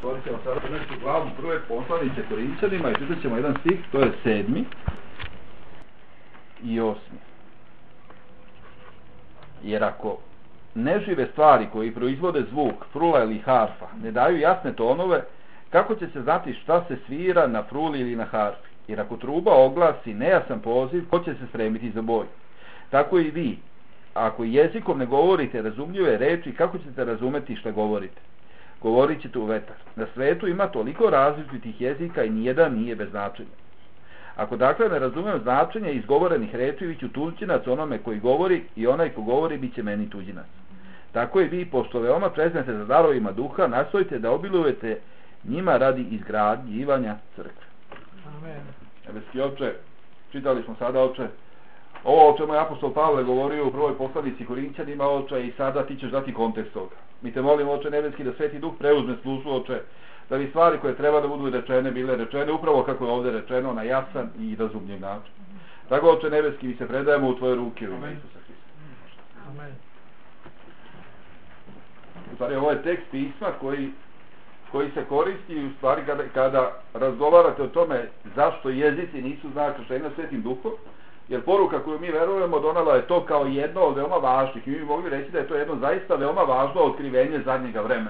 Otvorit ćemo sada u glavu prve poslanice Korinćanima i čitat ćemo jedan stih, to je 7. i 8. Jer ako nežive stvari koji proizvode zvuk, frula ili harfa, ne daju jasne tonove, kako će se znati šta se svira na fruli ili na harfi? Jer ako truba oglasi nejasan poziv, ko će se spremiti za boj? Tako i vi, ako jezikom ne govorite razumljive reči, kako ćete razumeti šta govorite? Govorit ćete u vetar. Na svetu ima toliko različitih jezika i nijedan nije bez značenja. Ako dakle ne razumijem značenje izgovorenih reči, bit ću tuđinac onome koji govori i onaj ko govori bit će meni tuđinac. Tako i vi, pošto veoma preznate za darovima duha, nastojite da obilujete njima radi izgrađivanja crkve. Amen. Nebeski Oče, čitali smo sada, Oče, ovo o čemu je apostol Pavle govorio u prvoj poslanici Korinćanima, Oče, i sada ti ćeš dati kontekst toga. Mi te molimo, Oče nebeski, da Sveti Duh preuzme službu, Oče, da bi stvari koje treba da budu rečene bile rečene upravo kako je ovdje rečeno, na jasan i razumljiv način. Tako, Oče nebeski, mi se predajemo u tvoje ruke u ime Isusa Hrista. Amen. U stvari, ovo je tekst pisma koji se koristi u stvari kada razgovarate o tome zašto jezici nisu znak krštenja Svetim Duhom, jer poruka koju mi verujemo donala je to kao jedno od veoma važnih. Mi bi mogli reći da je to jedno zaista veoma važno otkrivenje zadnjega vremena.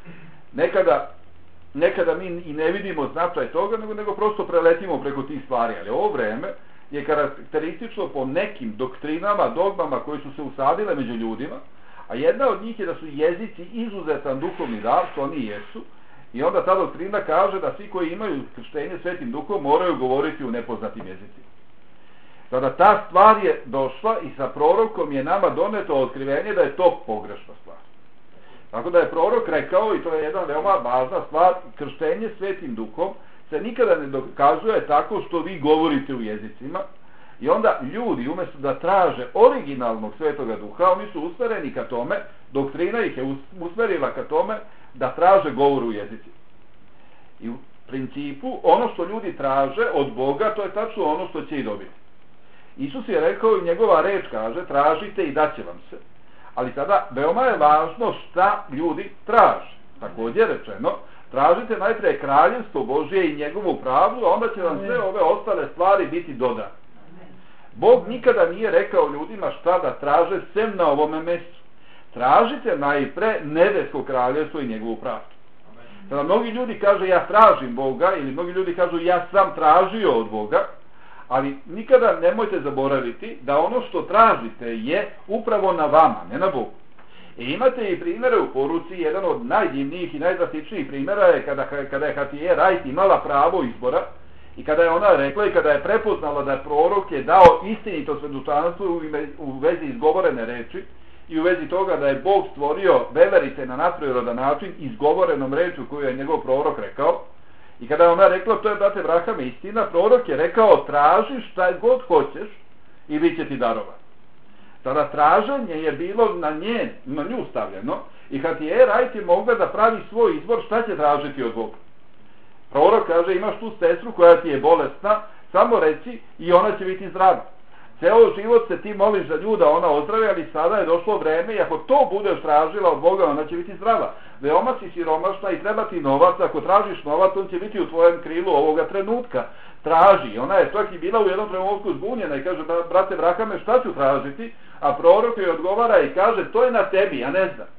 Nekada mi i ne vidimo značaj toga, nego prosto preletimo preko tih stvari, ali ovo vreme je karakteristično po nekim doktrinama, dogmama koji su se usadile među ljudima, a jedna od njih je da su jezici izuzetan duhovni dar, što oni jesu, i onda ta doktrina kaže da svi koji imaju krštenje Svetim Duhom moraju govoriti u nepoznatim jezicima. Sada ta stvar je došla i sa prorokom je nama doneto otkrivenje da je to pogrešna stvar. Tako da je prorok rekao, i to je jedna veoma važna stvar, krštenje Svetim Duhom se nikada ne dokazuje tako što vi govorite u jezicima, i onda ljudi umjesto da traže originalnog Svetoga Duha, oni su usmereni ka tome, doktrina ih je usmerila ka tome da traže govor u jezicima. I u principu ono što ljudi traže od Boga, to je tačno ono što će i dobiti. Isus je rekao i njegova reč kaže, tražite i daće vam se. Ali sada veoma je važno šta ljudi traže. Također rečeno, tražite najprije kraljevstvo Božije i njegovu pravdu, a onda će vam sve ove ostale stvari biti dodane. Bog nikada nije rekao ljudima šta da traže sem na ovome mjestu. Tražite najpre nebesko kraljevstvo i njegovu pravdu. Sada mnogi ljudi kaže ja tražim Boga, ili mnogi ljudi kažu ja sam tražio od Boga, ali nikada nemojte zaboraviti da ono što tražite je upravo na vama, ne na Bogu. I imate i primjere u poruci, jedan od najdivnijih i najdrastičnijih primjera je kada je Hatije Rajt imala pravo izbora i kada je ona rekla i kada je prepoznala da prorok je dao istinito svedočanstvo u vezi izgovorene reči i u vezi toga da je Bog stvorio veverice na nadprirodan način izgovorenom rečju koju je njegov prorok rekao. I kada je ona rekla, to je, brate Abrahame, istina, prorok je rekao, traži šta god hoćeš i vi će ti darovati. Tada traženje je bilo na nju stavljeno i Hatije Rajt je mogla da pravi svoj izbor šta će tražiti od Boga. Prorok kaže, imaš tu sestru koja ti je bolesna, samo reci i ona će biti zdrava. Ceo život se ti moliš za nju da ona ozdravi, ali sada je došlo vreme i ako to budeš tražila od Boga, ona će biti zdrava. Veoma si siromašna i treba ti novac, ako tražiš novac, on će biti u tvojem krilu ovoga trenutka. Traži. Ona je čak i bila u jednom trenutku zbunjena i kaže, brate Abrahame, šta ću tražiti? A prorok joj odgovara i kaže, to je na tebi, ja ne znam.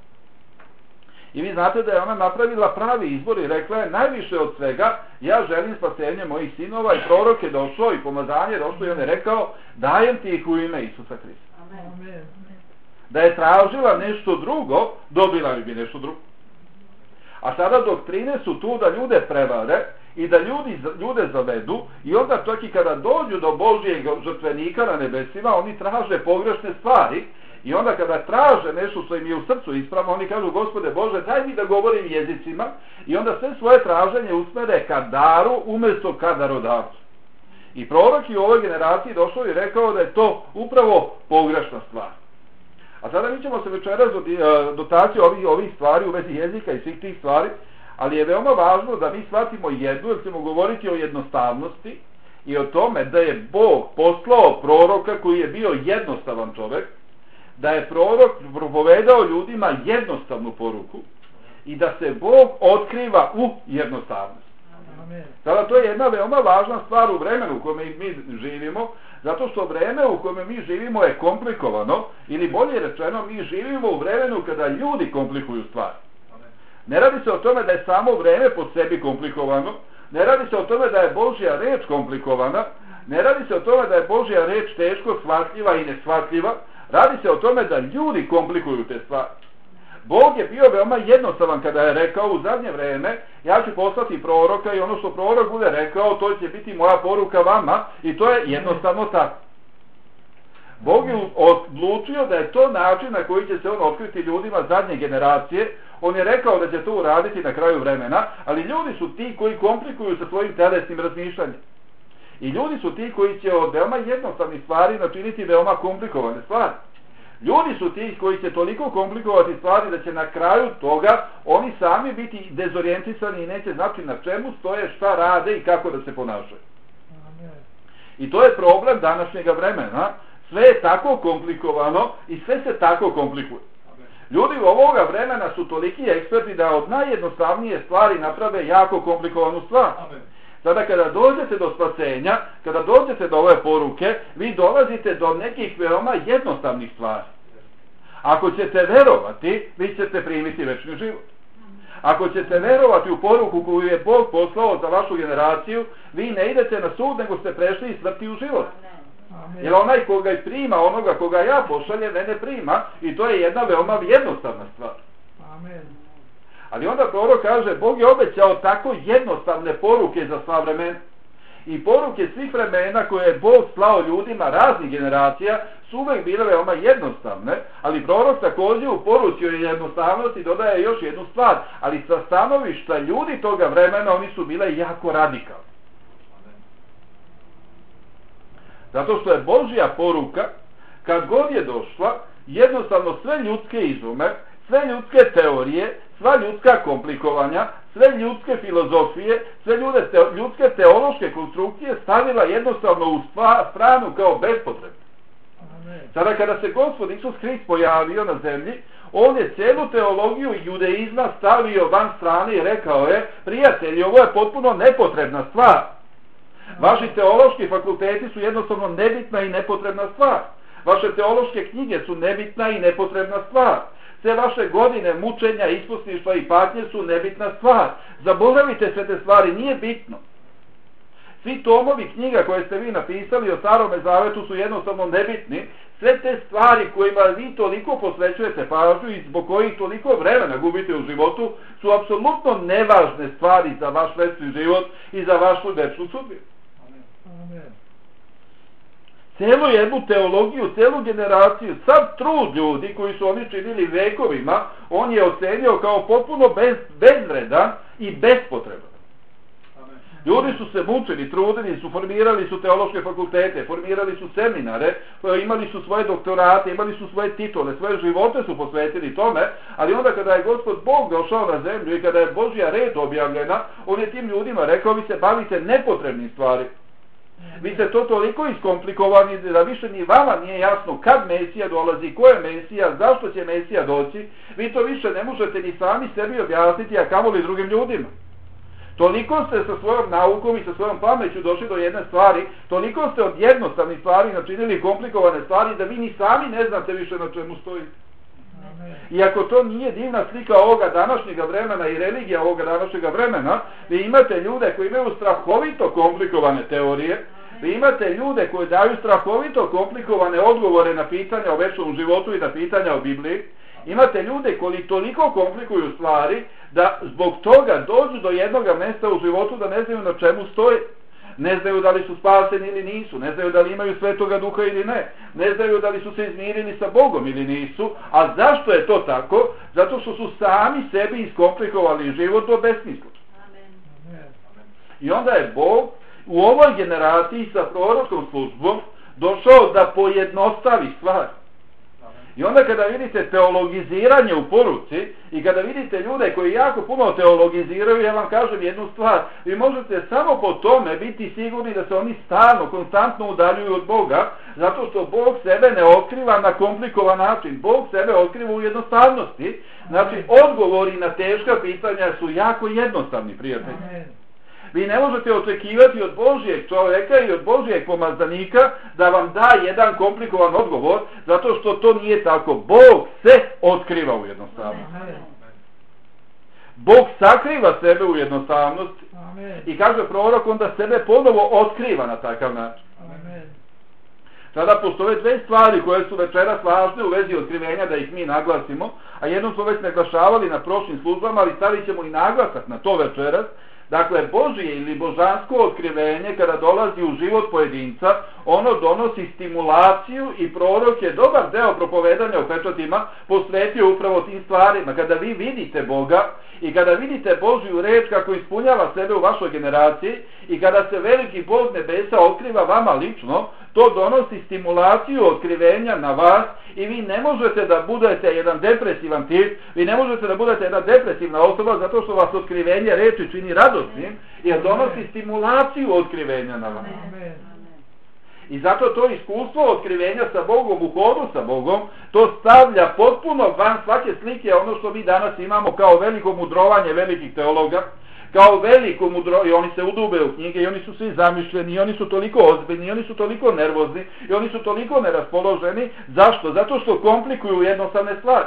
I vi znate da je ona napravila pravi izbor i rekla je, najviše od svega, ja želim spasenje mojih sinova, i prorok je došao i pomazanje je došlo i on je rekao, dajem ti ih u ime Isusa Hrista. Amen. Da je tražila nešto drugo, dobila bi nešto drugo. A sada doktrine su tu da ljude prevare i da ljude zavedu, i onda čak i kada dođu do Božijeg žrtvenika na nebesima, oni traže pogrešne stvari. I onda kada traže nešto što im je u srcu ispravno, oni kažu, Gospode Bože, daj mi da govorim jezicima, i onda sve svoje traženje usmere ka daru umjesto ka darodavcu. I prorok je u ovoj generaciji došao i rekao da je to upravo pogrešna stvar. A sada mi ćemo se večeras dotaći ovih stvari u vezi jezika i svih tih stvari, ali je veoma važno da mi shvatimo jednu, jer ćemo govoriti o jednostavnosti i o tome da je Bog poslao proroka koji je bio jednostavan čovjek, da je prorok propovedao ljudima jednostavnu poruku i da se Bog otkriva u jednostavnosti. Sada to je jedna veoma važna stvar u vremenu u kome mi živimo, zato što vreme u kome mi živimo je komplikovano, ili bolje rečeno, mi živimo u vremenu kada ljudi komplikuju stvari. Ne radi se o tome da je samo vreme po sebi komplikovano, ne radi se o tome da je Božja reč komplikovana, ne radi se o tome da je Božja reč teško shvatljiva i neshvatljiva, radi se o tome da ljudi komplikuju te stvari. Bog je bio veoma jednostavan kada je rekao u zadnje vreme, ja ću poslati proroka i ono što prorok bude rekao, to će biti moja poruka vama, i to je jednostavno tako. Bog je odlučio da je to način na koji će se on otkriti ljudima zadnje generacije. On je rekao da će to uraditi na kraju vremena, ali ljudi su ti koji komplikuju sa svojim telesnim razmišljanjem. I ljudi su ti koji će od veoma jednostavnih stvari načiniti veoma komplikovane stvari. Ljudi su ti koji će toliko komplikovati stvari da će na kraju toga oni sami biti dezorijentisani i neće znati na čemu stoje, šta rade i kako da se ponašaju. I to je problem današnjega vremena. Sve je tako komplikovano i sve se tako komplikuje. Ljudi u ovoga vremena su toliki eksperti da od najjednostavnije stvari naprave jako komplikovanu stvar. Sada kada dođete do spasenja, kada dođete do ove poruke, vi dolazite do nekih veoma jednostavnih stvari. Ako ćete verovati, vi ćete primiti večni život. Ako ćete verovati u poruku koju je Bog poslao za vašu generaciju, vi ne idete na sud, nego ste prešli iz smrti u život. Jer onaj koga prima, onoga koga ja pošaljem, mene prima, i to je jedna veoma jednostavna stvar. Amen. Ali onda prorok kaže, Bog je obećao tako jednostavne poruke za sva vremena. I poruke svih vremena koje je Bog slao ljudima raznih generacija su uvek bile veoma jednostavne, ali prorok također u poruci o jednostavnosti dodaje još jednu stvar, ali sa stanovišta ljudi toga vremena oni su bile jako radikalni. Zato što je Božja poruka, kad god je došla, jednostavno sve ljudske izume, sve ljudske teorije, sva ljudska komplikovanja, sve ljudske filozofije, sve ljudske teološke konstrukcije stavila jednostavno u stranu kao bespotrebno. Sada kada se Gospod Isus Hrist pojavio na zemlji, on je celu teologiju judeizma stavio van strane i rekao je, prijatelji, ovo je potpuno nepotrebna stvar. Vaši teološki fakulteti su jednostavno nebitna i nepotrebna stvar. Vaše teološke knjige su nebitna i nepotrebna stvar. Sve vaše godine mučenja, isposništva i patnje su nebitna stvar. Zaboravite sve te stvari, nije bitno. Svi tomovi knjiga koje ste vi napisali o Starome Zavetu su jednostavno nebitni. Sve te stvari kojima vi toliko posvećujete pažnju i zbog kojih toliko vremena gubite u životu su apsolutno nevažne stvari za vaš večni život i za vašu večnu sudbinu. Celu jednu teologiju, celu generaciju, sav trud ljudi koji su oni činili vekovima, on je ocenio kao potpuno bezvredan i bespotreban. Ljudi su se mučili, trudili su, formirali su teološke fakultete, formirali su seminare, imali su svoje doktorate, imali su svoje titule, svoje živote su posvetili tome, ali onda kada je Gospod Bog došao na zemlju i kada je Božja reč objavljena, on je tim ljudima rekao, vi se bavite nepotrebnim stvari. Vi ste to toliko iskomplikovani da više ni vama nije jasno kad Mesija dolazi, ko je Mesija, zašto će Mesija doći. Vi to više ne možete ni sami sebi objasniti, a kamoli drugim ljudima. Toliko ste sa svojom naukom i sa svojom pameću došli do jedne stvari, toliko ste od jednostavnih stvari načinili komplikovane stvari da vi ni sami ne znate više na čemu stojite. I ako to nije divna slika ovoga današnjega vremena i religija ovoga današnjega vremena, vi imate ljude koji imaju strahovito komplikovane teorije, vi imate ljude koji daju strahovito komplikovane odgovore na pitanja o večnom životu i na pitanja o Bibliji, imate ljude koji toliko komplikuju stvari da zbog toga dođu do jednog mjesta u životu da ne znaju na čemu stoje. Ne znaju da li su spaseni ili nisu, ne znaju da li imaju Svetoga Duha ili ne znaju da li su se izmirili sa Bogom ili nisu. A zašto je to tako? Zato što su sami sebi iskomplikovali život do besmisla. I onda je Bog u ovoj generaciji sa proročkom službom došao da pojednostavi stvari. I onda kada vidite teologiziranje u poruci i kada vidite ljude koji jako puno teologiziraju, ja vam kažem jednu stvar, vi možete samo po tome biti sigurni da se oni stalno, konstantno udaljuju od Boga, zato što Bog sebe ne otkriva na komplikovan način. Bog sebe otkriva u jednostavnosti. Znači, odgovori na teška pitanja su jako jednostavni, prijatelji. Vi ne možete očekivati od Božijeg čovjeka i od Božijeg pomazanika da vam da jedan komplikovan odgovor, zato što to nije tako. Bog se otkriva u jednostavnosti. Bog sakriva sebe u jednostavnosti i kaže prorok, onda sebe ponovo otkriva na takav način. Sada postoje dve stvari koje su večeras važne u vezi otkrivenja, da ih mi naglasimo, a jednom smo već naglašavali na prošlim službama, ali stavit ćemo i naglasak na to večeras. Dakle, Božije ili božansko otkrivenje kada dolazi u život pojedinca, ono donosi stimulaciju i prorok je dobar deo propovedanja o pečatima posvetio upravo tim stvarima. Kada vi vidite Boga i kada vidite Božju reč kako ispunjava sebe u vašoj generaciji i kada se veliki Bog nebesa otkriva vama lično, to donosi stimulaciju otkrivenja na vas i vi ne možete da budete jedan depresivan tip, vi ne možete da budete jedna depresivna osoba zato što vas otkrivenje reči čini radosnim, jer donosi stimulaciju otkrivenja na vas. I zato to iskustvo otkrivenja sa Bogom, u hodu sa Bogom, to stavlja potpuno van svake slike ono što mi danas imamo kao veliko mudrovanje velikih teologa, kao veliko mudro, i oni se udube u knjige i oni su svi zamišljeni i oni su toliko ozbiljni i oni su toliko nervozni i oni su toliko neraspoloženi. Zašto? Zato što komplikuju jednostavne stvari.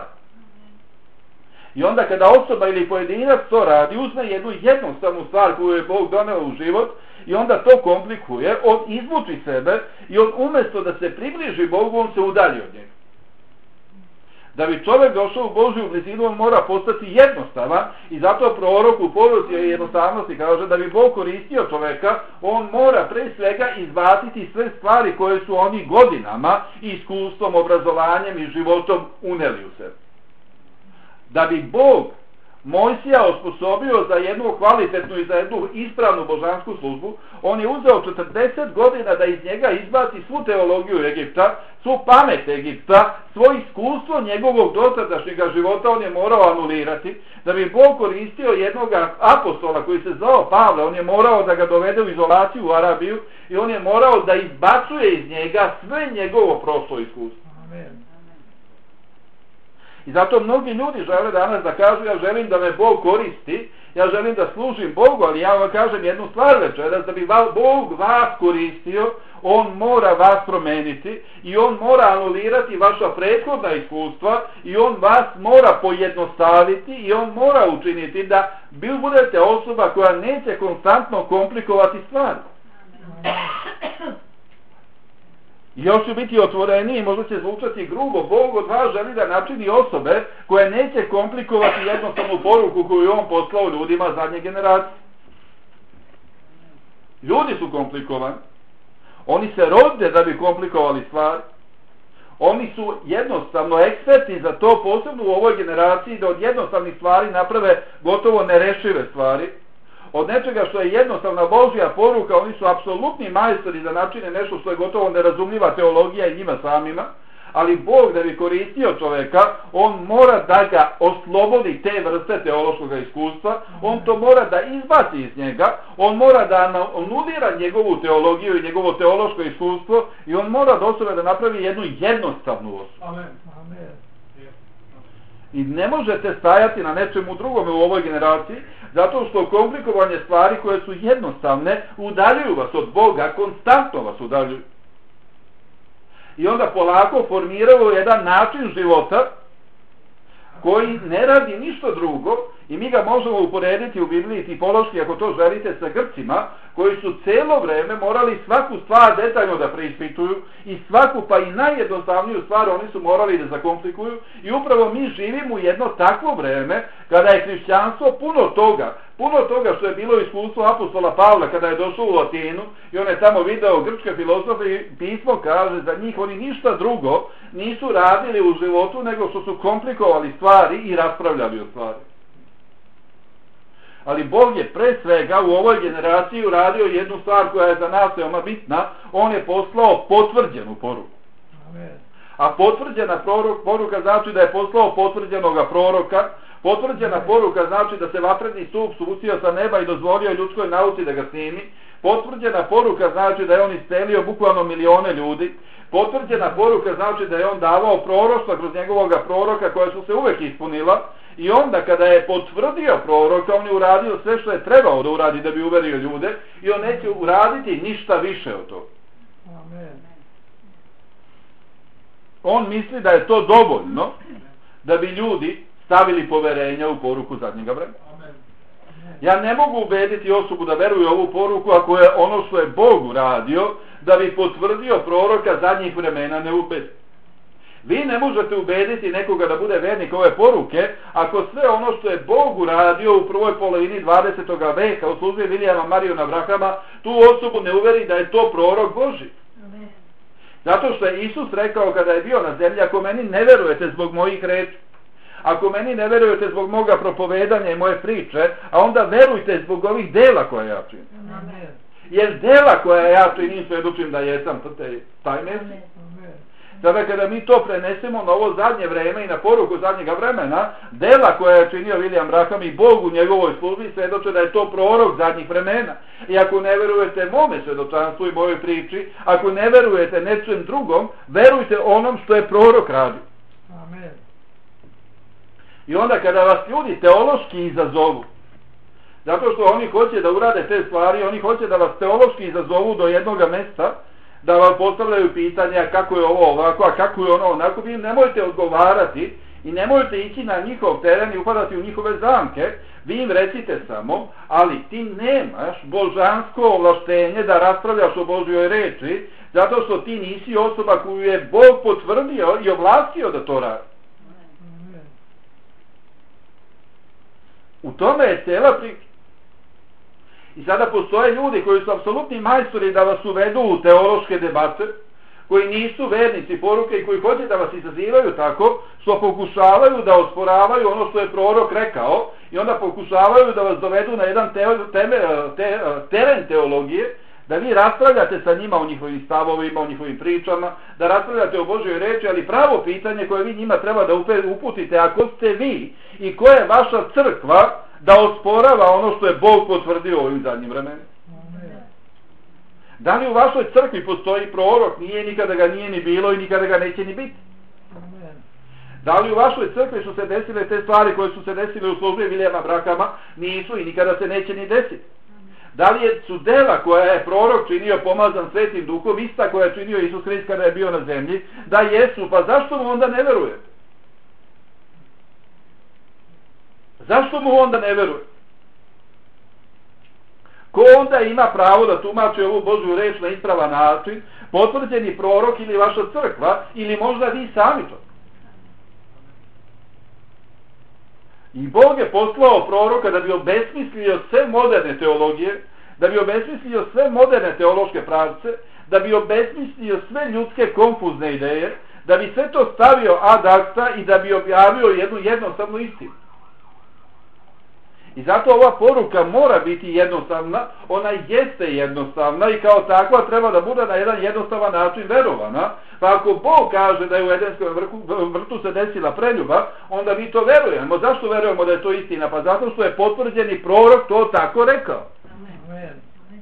I onda kada osoba ili pojedinac to radi, uzme jednu jednostavnu stvar koju je Bog doneo u život i onda to komplikuje, on izvuči sebe i on umjesto da se približi Bogu, on se udalji od njega. Da bi čovjek došao u Božju blizinu, on mora postati jednostavan i zato prorok u poruci jednostavnosti kaže da bi Bog koristio čovjeka, on mora pre svega izbaciti sve stvari koje su oni godinama, iskustvom, obrazovanjem i životom uneli u sebe. Da bi Bog Mojsija osposobio za jednu kvalitetnu i za jednu ispravnu božansku službu, on je uzeo 40 godina da iz njega izbaci svu teologiju Egipta, svu pamet Egipta, svoje iskustvo njegovog dosadašnjeg života on je morao anulirati. Da bi Bog koristio jednog apostola koji se zvao Pavle, on je morao da ga dovede u izolaciju u Arabiju i on je morao da izbacuje iz njega sve njegovo prošlo iskustvo. Amen. I zato mnogi ljudi žele danas da kažu, ja želim da me Bog koristi, ja želim da služim Bogu, ali ja vam kažem jednu stvar večeras, da bi Bog vas koristio, on mora vas promeniti i on mora anulirati vaša prethodna iskustva i on vas mora pojednostaviti i on mora učiniti da budete osoba koja neće konstantno komplikovati stvari. Još će biti otvoreniji, možda će zvučati grubo, Bog od vas želi da načini osobe koje neće komplikovati jednostavnu poruku koju on poslao ljudima zadnje generacije. Ljudi su komplikovani, oni se rode da bi komplikovali stvari, oni su jednostavno eksperti za to, posebno u ovoj generaciji, da od jednostavnih stvari naprave gotovo nerešive stvari. Od nečega što je jednostavna Božja poruka, oni su apsolutni majstori da načine nešto što je gotovo nerazumljiva teologija i njima samima, ali Bog da bi koristio čoveka, on mora da ga oslobodi te vrste teološkog iskustva, on to mora da izbaci iz njega, on mora da anulira njegovu teologiju i njegovo teološko iskustvo i on mora do sebe da napravi jednu jednostavnu osobu. Amen. Amen. I ne možete stajati na nečemu drugome u ovoj generaciji, zato što komplikovanje stvari koje su jednostavne udaljuju vas od Boga, konstantno vas udaljuju. I onda polako formiraju jedan način života koji ne radi ništa drugo i mi ga možemo uporediti u Bibliji tipološki, ako to želite, sa Grcima, koji su cijelo vreme morali svaku stvar detaljno da preispituju i svaku pa i najjednostavniju stvar oni su morali da zakomplikuju i upravo mi živimo u jedno takvo vreme kada je hrišćanstvo puno toga što je bilo iskustvo apostola Pavla kada je došao u Atinu i on je tamo video grčke filozofe i pismo kaže za njih oni ništa drugo nisu radili u životu nego što su komplikovali stvari i raspravljali o stvari. Ali Bog je pre svega u ovoj generaciji uradio jednu stvar koja je za nas veoma bitna, on je poslao potvrđenu poruku. Amen. A potvrđena poruka znači da je poslao potvrđenoga proroka. Potvrđena poruka znači da se vatreni stup spustio sa neba i dozvolio ljudskoj nauci da ga snimi. Potvrđena poruka znači da je on iscelio bukvalno milione ljudi. Potvrđena poruka znači da je on davao proroštva kroz njegovoga proroka koja su se uvek ispunila. I onda kada je potvrdio proroka, on je uradio sve što je trebao da uradi da bi uverio ljude i on neće uraditi ništa više od toga. On misli da je to dovoljno da bi ljudi stavili poverenja u poruku zadnjega vremena. Ja ne mogu ubediti osobu da veruje ovu poruku ako je ono što je Bog uradio da bi potvrdio proroka zadnjih vremena ne ubedi. Vi ne možete ubediti nekoga da bude vernik ove poruke ako sve ono što je Bog uradio u prvoj polovini 20. veka u službi Vilijama Mariona Brahama tu osobu ne uveri da je to prorok Božji. Zato što je Isus rekao kada je bio na zemlji, ako meni ne verujete zbog mojih reči, ako meni ne verujete zbog moga propovedanja i moje priče, a onda verujte zbog ovih dela koje ja činim. Jer dela koja ja činim svedočim da jesam taj Mesij. Sada kada mi to prenesemo na ovo zadnje vreme i na poruku zadnjega vremena, dela koja je činio William Branham i Bog u njegovoj službi svedoče da je to prorok zadnjih vremena. I ako ne verujete mome svedočanstvu i mojoj priči, ako ne verujete nečem drugom, verujte onom što je prorok radio. Amen. I onda kada vas ljudi teološki izazovu, zato što oni hoće da urade te stvari, oni hoće da vas teološki izazovu do jednoga mesta, da vam postavljaju pitanja kako je ovo ovako, a kako je ono onako, vi nemojte odgovarati i nemojte ići na njihov teren i upadati u njihove zamke, vi im recite samo, ali ti nemaš božansko ovlaštenje da raspravljaš o Božjoj reči, zato što ti nisi osoba koju je Bog potvrdio i ovlastio da to radi. U tome je cijela priča. I sada postoje ljudi koji su apsolutni majstori da vas uvedu u teološke debate, koji nisu vernici poruke i koji hoće da vas izazivaju tako, što pokušavaju da osporavaju ono što je prorok rekao i onda pokušavaju da vas dovedu na jedan teren teologije, da vi raspravljate sa njima o njihovim stavovima, o njihovim pričama, da raspravljate o Božjoj reči, ali pravo pitanje koje vi njima treba da uputite, ako ste vi i koja je vaša crkva da osporava ono što je Bog potvrdio ovim zadnjim vremenima. Da li u vašoj crkvi postoji prorok? Nije, nikada ga nije ni bilo i nikada ga neće ni biti. Da li u vašoj crkvi su se desile te stvari koje su se desile u službi Vilijama Brahama? Nisu i nikada se neće ni desiti. Da li su dela koja je prorok činio pomazan Svetim Duhom ista koja je činio Isus Hrist kada je bio na zemlji? Da jesu, pa zašto mu onda ne verujete? Zašto mu onda ne veruje? Ko onda ima pravo da tumači ovu Božju reč na ispravan način? Potvrđeni prorok ili vaša crkva ili možda vi sami to? I Bog je poslao proroka da bi obesmislio sve moderne teologije, da bi obesmislio sve moderne teološke pravce, da bi obesmislio sve ljudske konfuzne ideje, da bi sve to stavio ad acta i da bi objavio jednu jednostavnu istinu. I zato ova poruka mora biti jednostavna, ona jeste jednostavna i kao takva treba da bude na jedan jednostavan način verovana. Pa ako Bog kaže da je u Edenskom vrtu se desila preljuba, onda mi to verujemo. Zašto verujemo da je to istina? Pa zato što je potvrđeni prorok to tako rekao. Amen.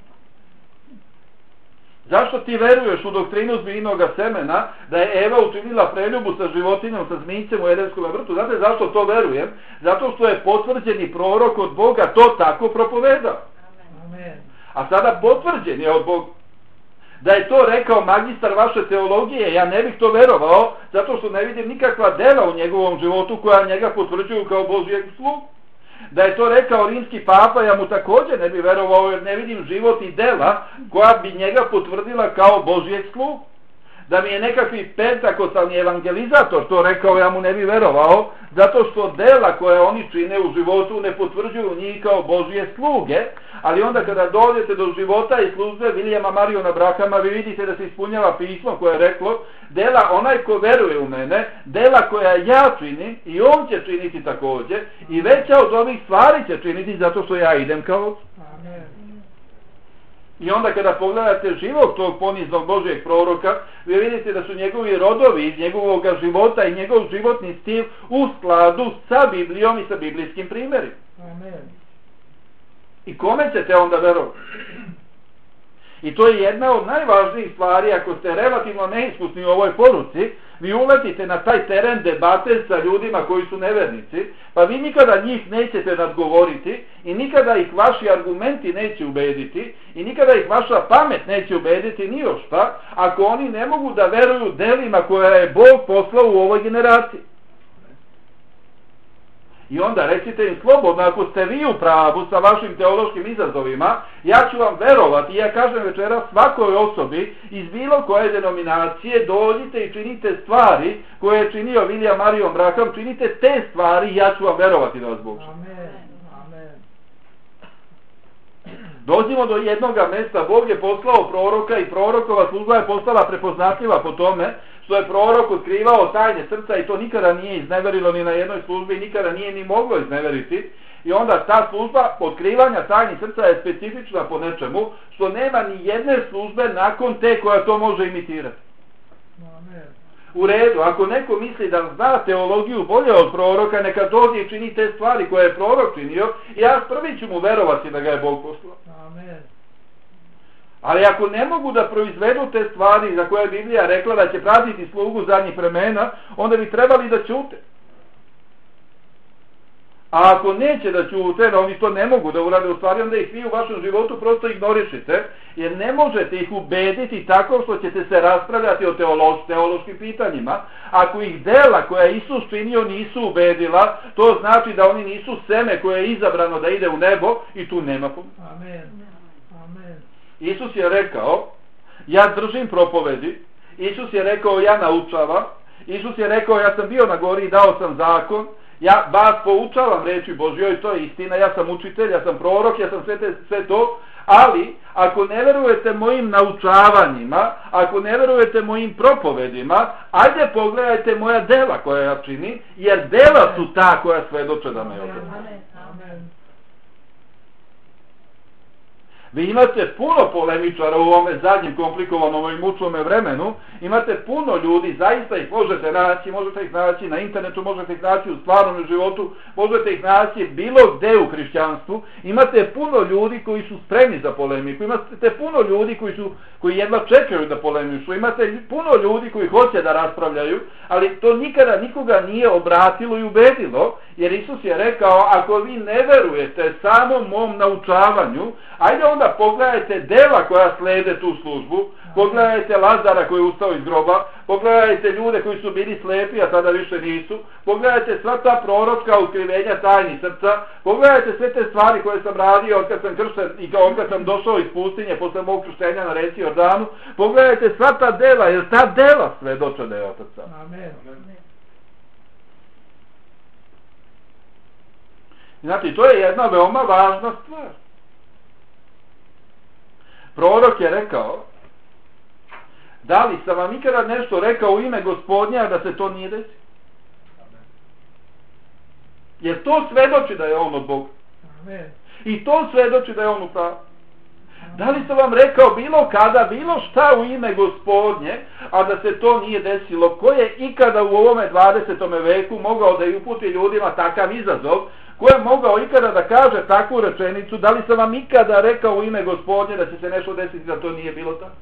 Zašto ti veruješ u doktrinu zmijinoga semena da je Eva učinila preljubu sa životinjom, sa zmijcem u Edenskom vrtu? Znate zašto to verujem? Zato što je potvrđeni prorok od Boga to tako propovedao. Amen. A sada potvrđen je od Boga. Da je to rekao magistar vaše teologije, ja ne bih to verovao, zato što ne vidim nikakva dela u njegovom životu koja njega potvrđuju kao Božjeg slugu. Da je to rekao rimski papa, ja mu također ne bi verovao jer ne vidim život i dela koja bi njega potvrdila kao Božjeg slugu. Da mi je nekakvi pentakostalni evangelizator to rekao, ja mu ne bi verovao, zato što dela koje oni čine u životu ne potvrđuju njih kao Božje sluge, ali onda kada dođete do života i službe Vilijama Mariona Brahama, vi vidite da se ispunjava pismo koje je reklo, dela onaj ko veruje u mene, dela koja ja činim i on će činiti također i veća od ovih stvari će činiti zato što ja idem kao Otac. I onda kada pogledate život tog poniznog Božijeg proroka, vi vidite da su njegovi rodovi iz njegovog života i njegov životni stil u skladu sa Biblijom i sa biblijskim primjerima. Amen. I kome ćete onda verovati? I to je jedna od najvažnijih stvari. Ako ste relativno neiskusni u ovoj poruci, vi uletite na taj teren debate sa ljudima koji su nevernici, pa vi nikada njih nećete nadgovoriti i nikada ih vaši argumenti neće ubediti i nikada ih vaša pamet neće ubediti ni o šta, ako oni ne mogu da veruju delima koja je Bog poslao u ovoj generaciji. I onda recite im slobodno, ako ste vi u pravu sa vašim teološkim izazovima, ja ću vam verovati. Ja kažem večeras svakoj osobi iz bilo koje denominacije, dođite i činite stvari koje je činio William Marion Branham, činite te stvari i ja ću vam verovati da vas Bog čini. Amen. Dođimo do jednoga mesta, Bog je poslao proroka i prorokova služba je postala prepoznatljiva po tome što je prorok otkrivao tajne srca i to nikada nije izneverilo ni na jednoj službi, nikada nije ni moglo izneveriti. I onda ta služba otkrivanja tajnih srca je specifična po nečemu što nema ni jedne službe nakon te koja to može imitirati. Amen. U redu, ako neko misli da zna teologiju bolje od proroka, neka dođe i čini te stvari koje je prorok činio i ja prvi ću mu verovati da ga je Bog poslao. Amen. Ali ako ne mogu da proizvedu te stvari za koje je Biblija rekla da će pratiti slugu zadnjih vremena, onda bi trebali da ćute. A ako neće da ćute, da oni to ne mogu da urade u stvari, onda ih vi u vašem životu prosto ignorišite, jer ne možete ih ubediti tako što ćete se raspravljati o teološkim pitanjima. Ako ih dela koja je Isus činio nisu ubedila, to znači da oni nisu seme koje je izabrano da ide u nebo i tu nema pomoći. Amen. Amen. Isus je rekao, ja držim propovedi, Isus je rekao, ja naučavam, Isus je rekao, ja sam bio na gori i dao sam zakon, ja vas poučavam reči Božjoj, to je istina, ja sam učitelj, ja sam prorok, ja sam sve to, ali ako ne verujete mojim naučavanjima, ako ne verujete mojim propovedima, ajde pogledajte moja dela koja ja činim, jer dela su ta koja svedoče da me obrazuju. Amen. Vi imate puno polemičara u ovome zadnjem komplikovanom i mučnome vremenu, imate puno ljudi, zaista ih možete ih naći na internetu, možete ih naći u stvarnom životu, možete ih naći bilo gde u hrišćanstvu, imate puno ljudi koji su spremni za polemiku, imate puno ljudi koji jedva čekaju da polemišu, imate puno ljudi koji hoće da raspravljaju, ali to nikada nikoga nije obratilo i ubedilo, jer Isus je rekao, ako vi ne verujete samom mom naučavanju, ajde onda pogledajte dela koja slede tu službu, pogledajte Lazara koji je ustao iz groba, pogledajte ljude koji su bili slepi, a tada više nisu, pogledajte sva ta proročka otkrivenja tajnih srca, pogledajte sve te stvari koje sam radio od kad sam kršten i od kad sam došao iz pustinje posle mog krštenja na reci Jordanu, pogledajte sva ta dela, jer ta dela svedoče da je Otac sam. Amen. Znači, to je jedna veoma važna stvar. Prorok je rekao, da li sam vam ikada nešto rekao u ime Gospodnja da se to nije desilo? Jer to svedoči da je on od Boga. Amen. I to svedoči da je on u pravu. Da li sam vam rekao bilo kada, bilo šta u ime Gospodnje, a da se to nije desilo? Ko je ikada u ovome 20. veku mogao da uputi ljudima takav izazov? Ko je mogao ikada da kaže takvu rečenicu? Da li sam vam ikada rekao u ime Gospodnje da će se nešto desiti, da to nije bilo tako?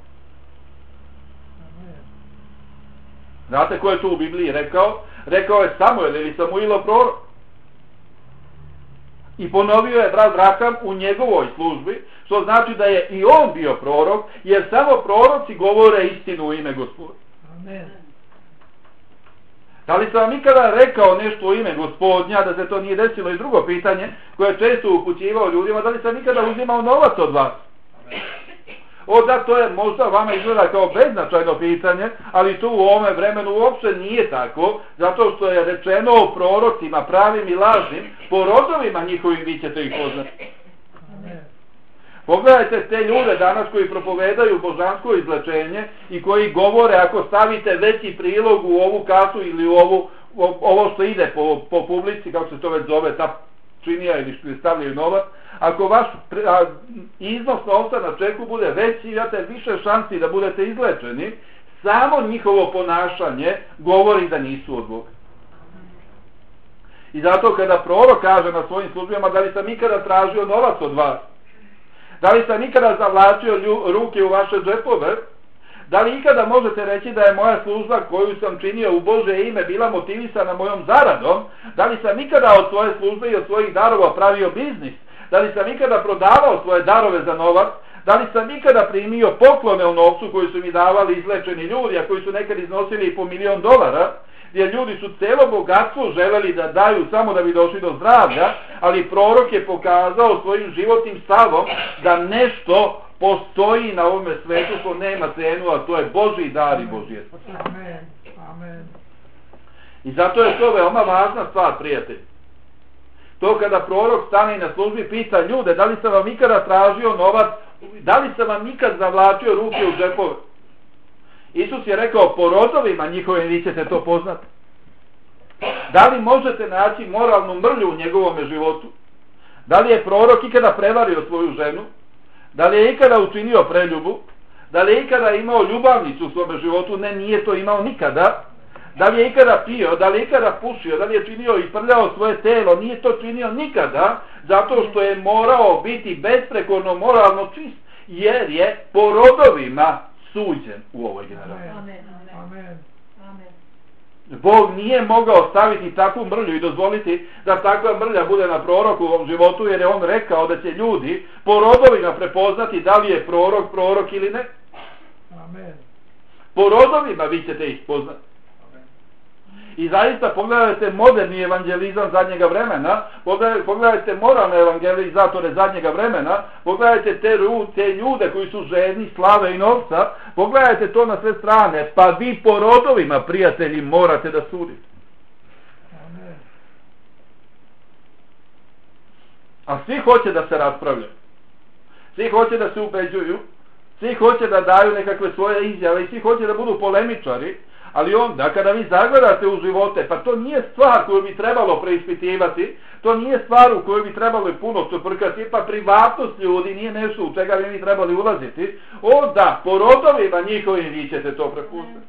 Znate ko je to u Bibliji rekao? Rekao je Samuel ili Samuilo prorok. I ponovio je brat Branham u njegovoj službi, što znači da je i on bio prorok, jer samo proroci govore istinu u ime Gospodnje. Amen. Da li sam vam ikada rekao nešto u ime Gospodnja da se to nije desilo? I drugo pitanje koje je često upućivao ljudima, da li sam ikada uzimao novac od vas? Da, to je možda vama izgleda kao beznačajno pitanje, ali to u ovome vremenu uopšte nije tako, zato što je rečeno o prorocima pravim i lažnim, po rodovima njihovim vi ćete ih poznati. Pogledajte te ljude danas koji propovedaju božansko izlečenje i koji govore, ako stavite veći prilog u ovu kasu ili u ovo što ide po publici, kako se to već zove, ta činija ili stavljaju novac, ako vaš iznos novca na čeku bude veći, imate više šansi da budete izlečeni, samo njihovo ponašanje govori da nisu od Boga. I zato kada prorok kaže na svojim službama, da li sam ikada tražio novac od vas? Da li sam ikada zavlačio ruke u vaše džepove? Da li ikada možete reći da je moja služba koju sam činio u Božje ime bila motivisana mojom zaradom? Da li sam ikada od svoje službe i od svojih darova pravio biznis? Da li sam ikada prodavao svoje darove za novac? Da li sam ikada primio poklone u novcu koji su mi davali izlečeni ljudi, a koji su nekad iznosili i po $1.000.000, jer ljudi su celo bogatstvo želeli da daju samo da bi došli do zdravlja, ali prorok je pokazao svojim životnim stavom da nešto postoji na ovome svetu što nema cenu, a to je Božji dar i Božje. Amen. Amen. I zato je to veoma važna stvar, prijatelji. To kada prorok stane na službi, pita ljude, da li sam vam ikada tražio novac, da li sam vam ikad zavlačio ruke u džepove? Isus je rekao, po rodovima njihovim vi ćete to poznati. Da li možete naći moralnu mrlju u njegovome životu? Da li je prorok ikada prevario svoju ženu? Da li je ikada učinio preljubu? Da li je ikada imao ljubavnicu u svome životu? Ne, nije to imao nikada. Da li je ikada pio? Da li je ikada pušio? Da li je činio i prljao svoje telo? Nije to činio nikada, zato što je morao biti besprekorno moralno čist, jer je po rodovima suđen u ovoj generaciji. Amen. Amen. Bog nije mogao staviti takvu mrlju i dozvoliti da takva mrlja bude na prorokovom životu, jer je on rekao da će ljudi po rodovima prepoznati da li je prorok ili ne. Amen. Po rodovima vi ćete ih poznati. I zaista pogledajte moderni evangelizam zadnjega vremena, pogledajte moralne evangelizatore zadnjega vremena, pogledajte te ljude koji su žedni slave i novca, pogledajte to na sve strane, pa vi po rodovima, prijatelji, morate da sudite. Amen. A svi hoće da se raspravljaju, svi hoće da se ubeđuju, svi hoće da daju nekakve svoje izjave i svi hoće da budu polemičari. Ali onda, kada vi zagledate u živote, pa to nije stvar koju bi trebalo preispitivati, to nije stvar u kojoj bi trebalo puno čeprkati, pa privatnost ljudi nije nešto u čega bi mi trebali ulaziti, onda, po rodovima njihovim vi ćete to prepustiti.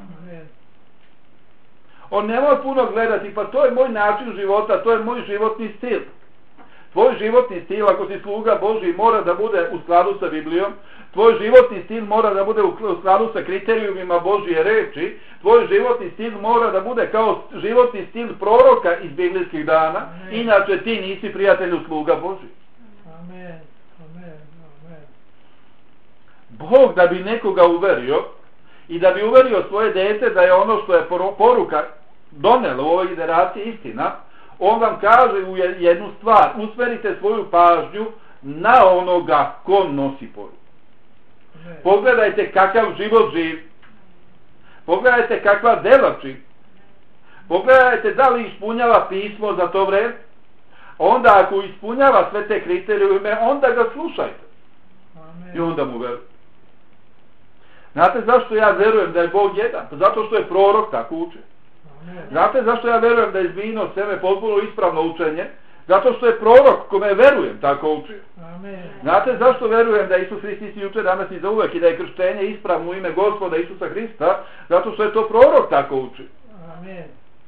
On nemoj puno gledati, pa to je moj način života, to je moj životni stil. Tvoj životni stil, ako si sluga Božji, mora da bude u skladu sa Biblijom. Tvoj životni stil mora da bude u skladu sa kriterijumima Božje reči. Tvoj životni stil mora da bude kao životni stil proroka iz biblijskih dana. Amen. Inače ti nisi prijatelju sluga Božji. Amen. Amen. Amen. Bog da bi nekoga uverio i da bi uverio svoje dete da je ono što je poruka donela u ovoj generaciji istina, on vam kaže u jednu stvar: usmerite svoju pažnju na onoga ko nosi poruku. Pogledajte kakav život živi. Pogledajte kakva dela čini. Pogledajte da li ispunjava pismo za to vreme. Onda ako ispunjava sve te kriterijume, onda ga slušajte. Amen. I onda mu verujte. Znate zašto ja verujem da je Bog jedan? Zato što je prorok tako učio. Znate zašto ja verujem da je zvino seme potpuno ispravno učenje? Zato što je prorok kome verujem tako učio. Amen. Znate zašto verujem da Isus Hrist isti jučer, danas i za uvek i da je krštenje ispravno u ime Gospoda Isusa Hrista? Zato što je to prorok tako učio. Amen.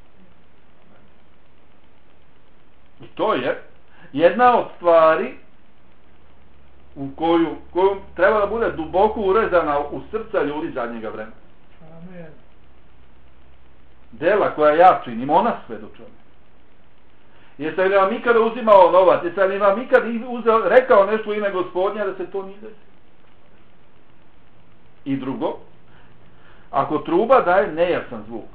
I to je jedna od stvari u koju treba da bude duboko urezana u srca ljudi zadnjega vremena. Amen. Dela koja ja činim, ona svedoče. Jeste li vam ikada uzimao novac? Jeste li vam ikada rekao nešto u ime Gospodnja da se to nije desilo? I drugo, ako truba daje nejasan zvuk,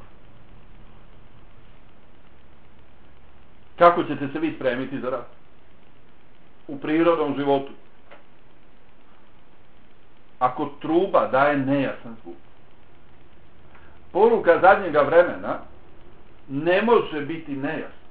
kako ćete se vi spremiti za rat? U prirodnom životu. Ako truba daje nejasan zvuk, poruka zadnjega vremena ne može biti nejasna.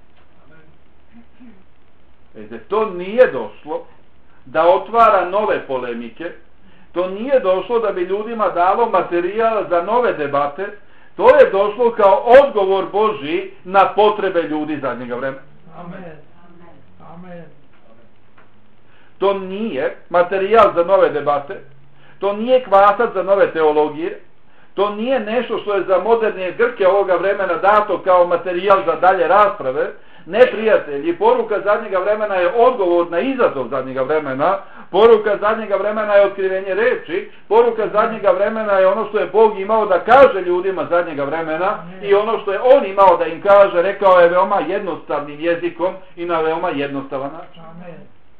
To nije došlo da otvara nove polemike, to nije došlo da bi ljudima dalo materijal za nove debate, to je došlo kao odgovor Božji na potrebe ljudi zadnjega vremena. Amen. Amen. To nije materijal za nove debate, to nije kvasac za nove teologije, to nije nešto što je za moderne Grke ovoga vremena dato kao materijal za dalje rasprave. Ne, prijatelji, poruka zadnjega vremena je odgovor na izazov zadnjega vremena, poruka zadnjega vremena je otkrivenje reči, poruka zadnjega vremena je ono što je Bog imao da kaže ljudima zadnjega vremena i ono što je On imao da im kaže, rekao je veoma jednostavnim jezikom i na veoma jednostavan način. Amen.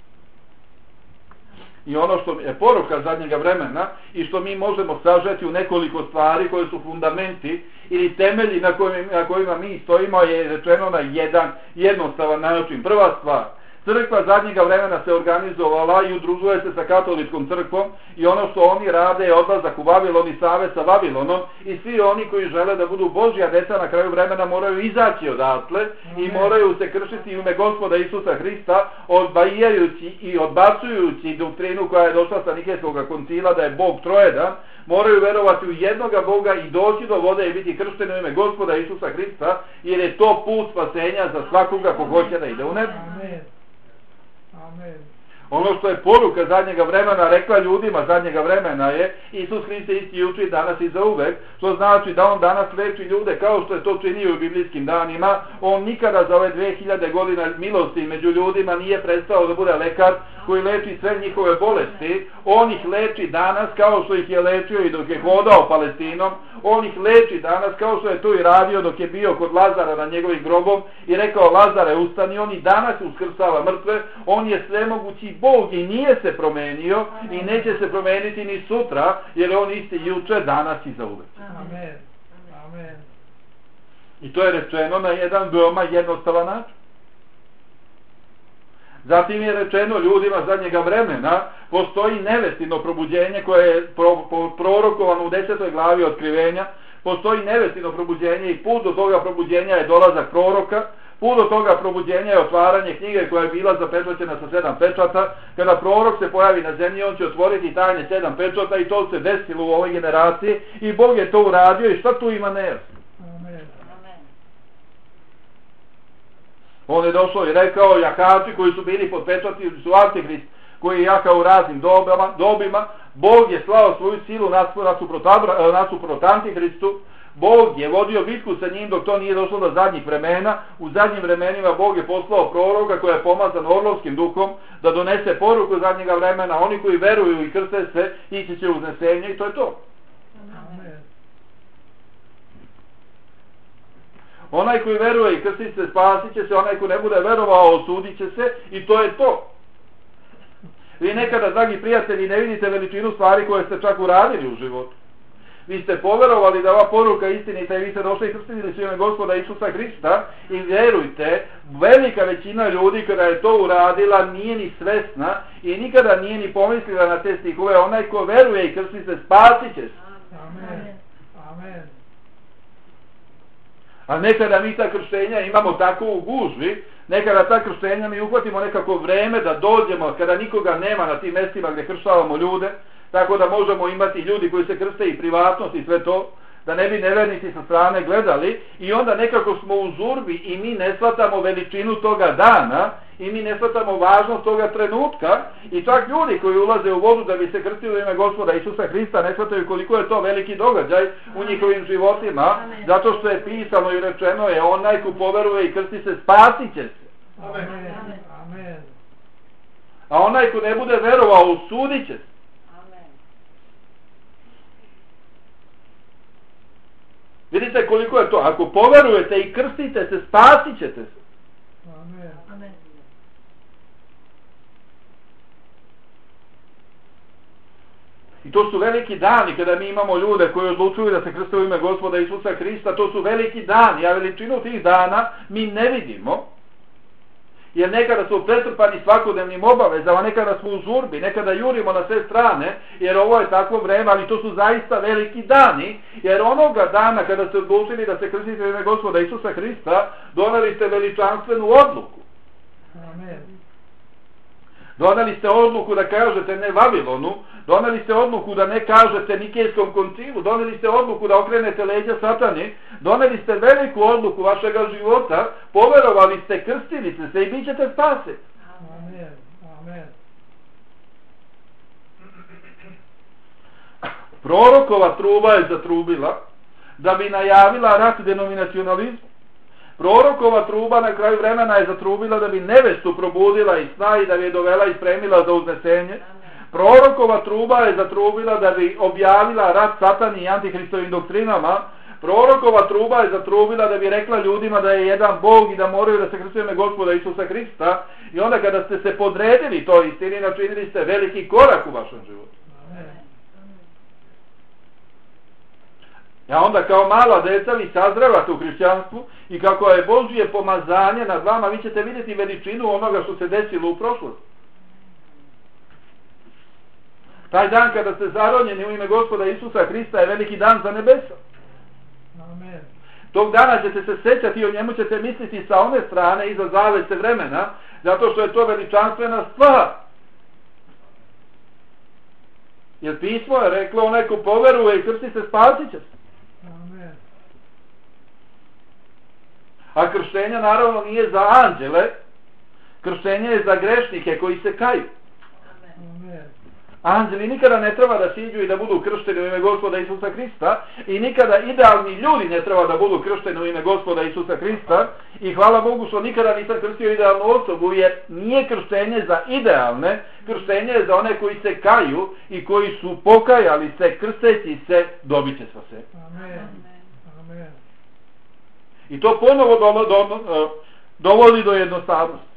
I ono što je poruka zadnjega vremena i što mi možemo sažeti u nekoliko stvari koje su fundamenti ili temelji na kojima mi stojimo je rečeno na jedan jednostavan način. Prva stvar, crkva zadnjega vremena se organizovala i udružuje se sa katoličkom crkvom i ono što oni rade je odlazak u Vavilon i savez sa Vavilonom i svi oni koji žele da budu Božja deca na kraju vremena moraju izaći odatle i moraju se kršiti u ime Gospoda Isusa Hrista, odbajajući i odbacujući doktrinu koja je došla sa Nikejskog koncila da je Bog trojedan. Moraju verovati u jednoga Boga i doći do vode i biti kršteni u ime Gospoda Isusa Hrista, jer je to put spasenja za svakoga ko hoće da ide u nebo. Amen. Amen. Ono što je poruka zadnjega vremena rekla ljudima zadnjega vremena je Isus Hrist je isti jučer danas i zauvek, što znači da On danas leči ljude kao što je to činio u biblijskim danima. On nikada za ove 2000 godina milosti među ljudima nije prestao da bude lekar koji leči sve njihove bolesti. On ih leči danas kao što ih je lečio i dok je hodao Palestinom. On ih leči danas kao što je to i radio dok je bio kod Lazara na njegovim grobom i rekao Lazare ustani. On i danas uskrsava mrtve. On je svemogući Bog i nije se promenio i neće se promeniti ni sutra, jer je On isti juče, danas i zauvek. Amen. Amen. I to je rečeno na jedan veoma jednostavan način. Zatim je rečeno ljudima zadnjega vremena, postoji nevestino probuđenje koje je prorokovano u 10. glavi Otkrivenja, postoji nevestino probuđenje i put do toga probuđenja je dolazak proroka, put do toga probuđenja je otvaranje knjige koja je bila zapečaćena sa 7 pečata. Kada prorok se pojavi na zemlji, on će otvoriti tajne 7 pečata i to se desilo u ovoj generaciji i Bog je to uradio i šta tu ima nejasno? Amen. On je došao i rekao jakači koji su bili pod pečati su Antihrist, koji je jakao u raznim dobima. Bog je slao svoju silu nasuprot Antihristu. Bog je vodio bitku sa njim dok to nije došlo do zadnjih vremena. U zadnjim vremenima Bog je poslao proroka koji je pomazan orlovskim duhom da donese poruku zadnjega vremena. Oni koji veruju i krste se ići će uznesenje i to je to. Amen. Onaj koji veruje i krsti se spasit će se, onaj koji ne bude verovao osudit će se i to je to. Vi nekada, dragi prijatelji, ne vidite veličinu stvari koje ste čak uradili u životu. Vi ste poverovali da ova poruka istinita i vi ste došli i krstili su ime Gospoda Isusa Hrista i vjerujte, velika većina ljudi kada je to uradila nije ni svesna i nikada nije ni pomislila na te stihove. Onaj ko veruje i krsti se spasit će se. Amen. Amen. A nekada mi ta krštenja imamo tako u gužvi, nekada ta krštenja mi uhvatimo nekako vreme da dođemo kada nikoga nema na tim mjestima gdje krštavamo ljude, tako da možemo imati ljudi koji se krste i privatnost i sve to, da ne bi nevernici sa strane gledali i onda nekako smo u žurbi i mi ne shvatamo veličinu toga dana i mi ne shvatamo važnost toga trenutka i čak ljudi koji ulaze u vodu da bi se krstili u ime Gospoda Isusa Hrista ne shvataju koliko je to veliki događaj u njihovim životima, zato što je pisano i rečeno je onaj ko poveruje i krsti se spasit će se. Amen. Amen. A onaj ko ne bude verovao osudit će se. Vidite koliko je to. Ako poverujete i krstite se, spasit ćete se. Amen. Amen. I to su veliki dani kada mi imamo ljude koji odlučuju da se krste u ime Gospoda Isusa Hrista. To su veliki dani, a veličinu tih dana mi ne vidimo. Jer nekada su pretrpani svakodnevnim obavezama, nekada smo u žurbi, nekada jurimo na sve strane, jer ovo je takvo vreme, ali to su zaista veliki dani, jer onoga dana kada ste odlučili da se krstite u ime Gospoda Isusa Hrista, doneli ste veličanstvenu odluku. Amen. Doneli ste odluku da kažete ne Vavilonu, doneli ste odluku da ne kažete Nikejskom koncilu, doneli ste odluku da okrenete leđa Satani, doneli ste veliku odluku vašega života, poverovali ste, krstili ste se i bit ćete spaseni. Amen. Amen. Prorokova truba je zatrubila da bi najavila rat denominacionalizmu. Prorokova truba na kraju vremena je zatrubila da bi nevestu probudila iz sna i da bi je dovela i spremila za uznesenje. Prorokova truba je zatrubila da bi objavila rat satani i antihristovim doktrinama. Prorokova truba je zatrubila da bi rekla ljudima da je jedan Bog i da moraju da se krste u ime Gospoda Isusa Hrista. I onda kada ste se podredili toj istini, načinili ste veliki korak u vašem životu. A onda kao mala deca vi sazrevate u hrišćanstvu i kako je Božje pomazanje nad vama, vi ćete vidjeti veličinu onoga što se desilo u prošlosti. Taj dan kada ste zaronjeni u ime Gospoda Isusa Hrista je veliki dan za nebesa. Amen. Tog dana ćete se sjećati i o njemu ćete misliti sa one strane iza zavese vremena, zato što je to veličanstvena stvar. Jer pismo je reklo, onaj ko poveruje i krsti se, spasit će se. Amen. A krštenje naravno nije za anđele, krštenje je za grešnike koji se kaju. Amen. Anđeli nikada ne treba da siđu i da budu kršteni u ime Gospoda Isusa Hrista i nikada idealni ljudi ne treba da budu kršteni u ime Gospoda Isusa Hrista i hvala Bogu što nikada nisam krstio idealnu osobu, jer nije krštenje za idealne, krštenje je za one koji se kaju i koji su pokajali se, krsteći se, dobit će se. Amen. Amen. I to ponovo dovodi do jednostavnosti.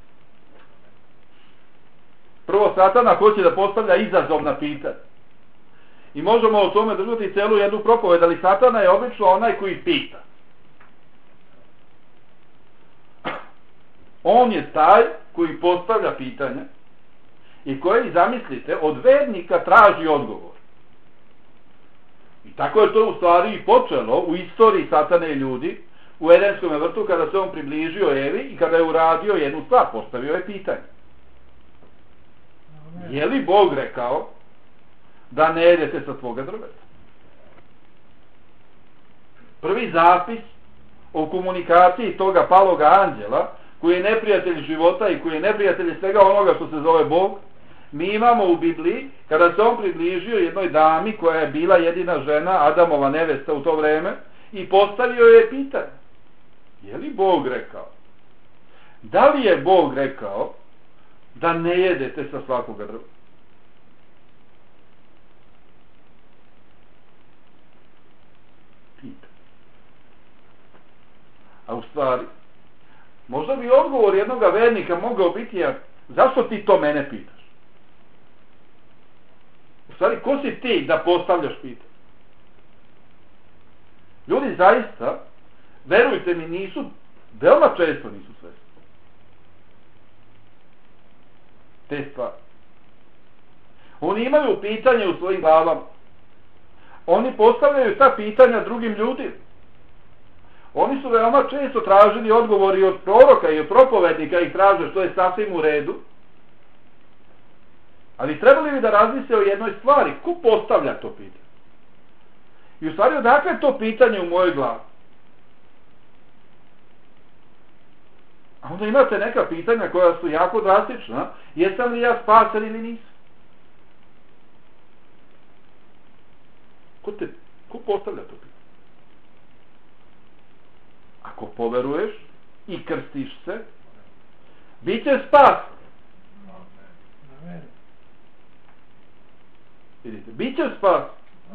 Prvo, Satana hoće da postavlja izazovna pitanja. I možemo o tome držati celu jednu propoved, ali Satana je obično onaj koji pita. On je taj koji postavlja pitanja i koji, zamislite, od vernika traži odgovor. I tako je to u stvari i počelo u istoriji Satane i ljudi u Edenskom vrtu kada se on približio Evi i kada je uradio jednu stvar, postavio je pitanje. Je li Bog rekao da ne jedete sa tvoga drveta? Prvi zapis o komunikaciji toga paloga anđela, koji je neprijatelj života i koji je neprijatelj svega onoga što se zove Bog, mi imamo u Bibliji kada se on približio jednoj dami koja je bila jedina žena, Adamova nevesta u to vreme, i postavio je pitanje. Je li Bog rekao? Da li je Bog rekao da ne jedete sa svakoga drva? Pita. A u stvari, možda bi odgovor jednoga vernika mogao biti, zašto ti to mene pitaš? U stvari, ko si ti da postavljaš pitanje? Ljudi zaista, verujte mi, nisu, veoma često nisu svesni te stvari. Oni imaju pitanje u svojim glavama. Oni postavljaju ta pitanja drugim ljudima. Oni su veoma često tražili odgovori od proroka i od propovednika i traže što je sasvim u redu. Ali trebali bi da razmisle o jednoj stvari. Ko postavlja to pitanje? I u stvari odakle je to pitanje u mojoj glavi? A onda imate neka pitanja koja su jako drastična. Jesam li ja spasen ili nisam? Ko postavlja to pitanje? Ako poveruješ i krstiš se, bit će spasen. Amen. Vidite, bit će spasen.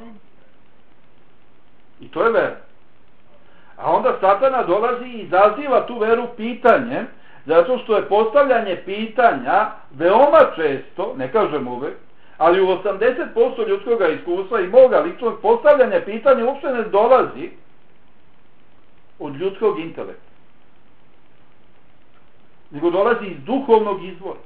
I to je vera. A onda Satana dolazi i izaziva tu veru pitanjem, zato što je postavljanje pitanja veoma često, ne kažem uvek, ali u 80% ljudskog iskustva i moga ličnog postavljanja pitanja uopšte ne dolazi od ljudskog intelekta, nego dolazi iz duhovnog izvora.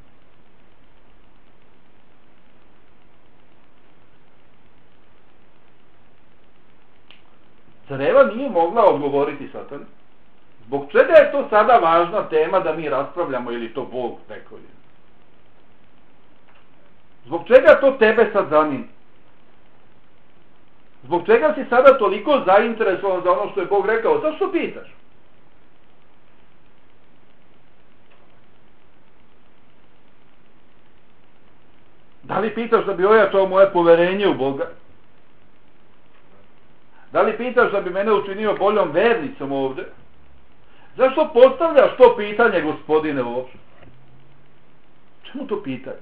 Zar Eva nije mogla odgovoriti Satanu? Zbog čega je to sada važna tema da mi raspravljamo ili to Bog rekao? Zbog čega to tebe sad zanima? Zbog čega si sada toliko zainteresovan za ono što je Bog rekao? Zašto pitaš? Da li pitaš da bi ojačao moje poverenje u Boga? Da li pitaš da bi mene učinio boljom vernicom ovdje? Zašto postavljaš to pitanje, Gospodine, uopšte? Čemu to pitanje?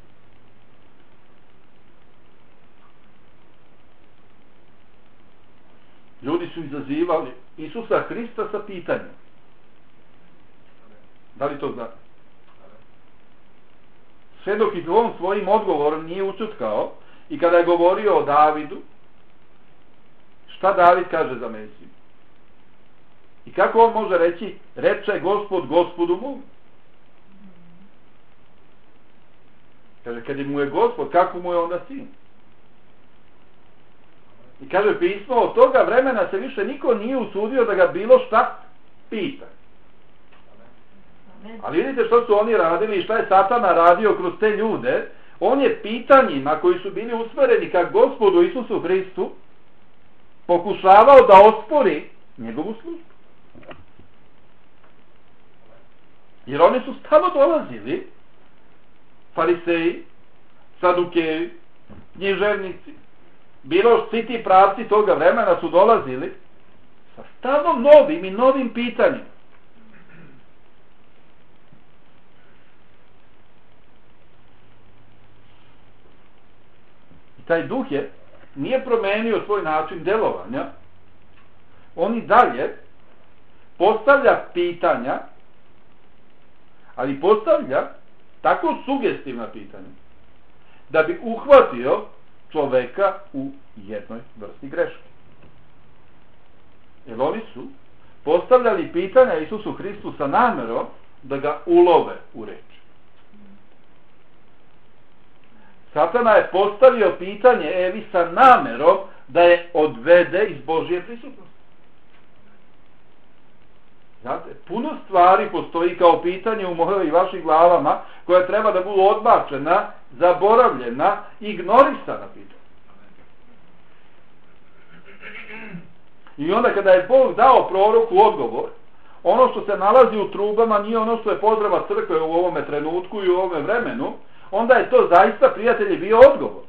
Ljudi su izazivali Isusa Hrista sa pitanjem. Da li to znate? Sve dok i on svojim odgovorom nije ućutkao i kada je govorio o Davidu, šta David kaže za Mesiju? I kako on može reći, reče Gospod Gospodu mu? Kaže, kad mu je Gospod, kako mu je onda sin? I kaže pismo, od toga vremena se više niko nije usudio da ga bilo šta pita. Ali vidite što su oni radili i šta je Satana radio kroz te ljude. On je pitanjima koji su bili usmereni ka Gospodu Isusu Hristu pokušavao da ospori njegovu službu. Jer oni su stalno dolazili, fariseji, sadukeji, književnici, bilo svi ti pravci toga vremena su dolazili sa stalno novim i novim pitanjima. I taj duh nije promenio svoj način delovanja. On i dalje postavlja pitanja, ali postavlja tako sugestivna pitanja da bi uhvatio čoveka u jednoj vrsti greške. Jer oni su postavljali pitanja Isusu Hristu sa namerom da ga ulove u reč. Satana je postavio pitanje Evi sa namerom da je odvede iz Božje prisutnosti. Znate, puno stvari postoji kao pitanje u mojoj i vašim glavama koja treba da budu odbačena, zaboravljena, ignorisana pitanja. I onda kada je Bog dao proroku odgovor, ono što se nalazi u trubama nije ono što je potreba crkve u ovome trenutku i u ovome vremenu, onda je to zaista, prijatelji, bio odgovor.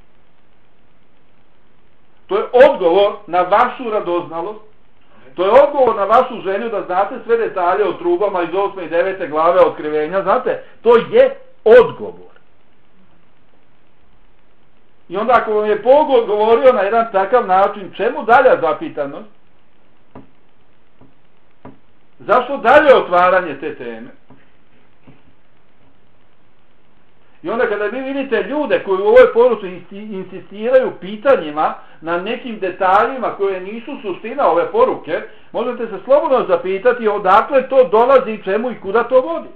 To je odgovor na vašu radoznalost, to je odgovor na vašu želju da znate sve detalje o trubama iz 8. i 9. glave Otkrivenja, znate, to je odgovor. I onda ako vam je Bog odgovorio na jedan takav način, čemu dalja zapitanost? Zašto dalje otvaranje te teme? I onda kada vi vidite ljude koji u ovoj poruci insistiraju pitanjima na nekim detaljima koje nisu suština ove poruke, možete se slobodno zapitati odakle to dolazi i čemu i kuda to vodi.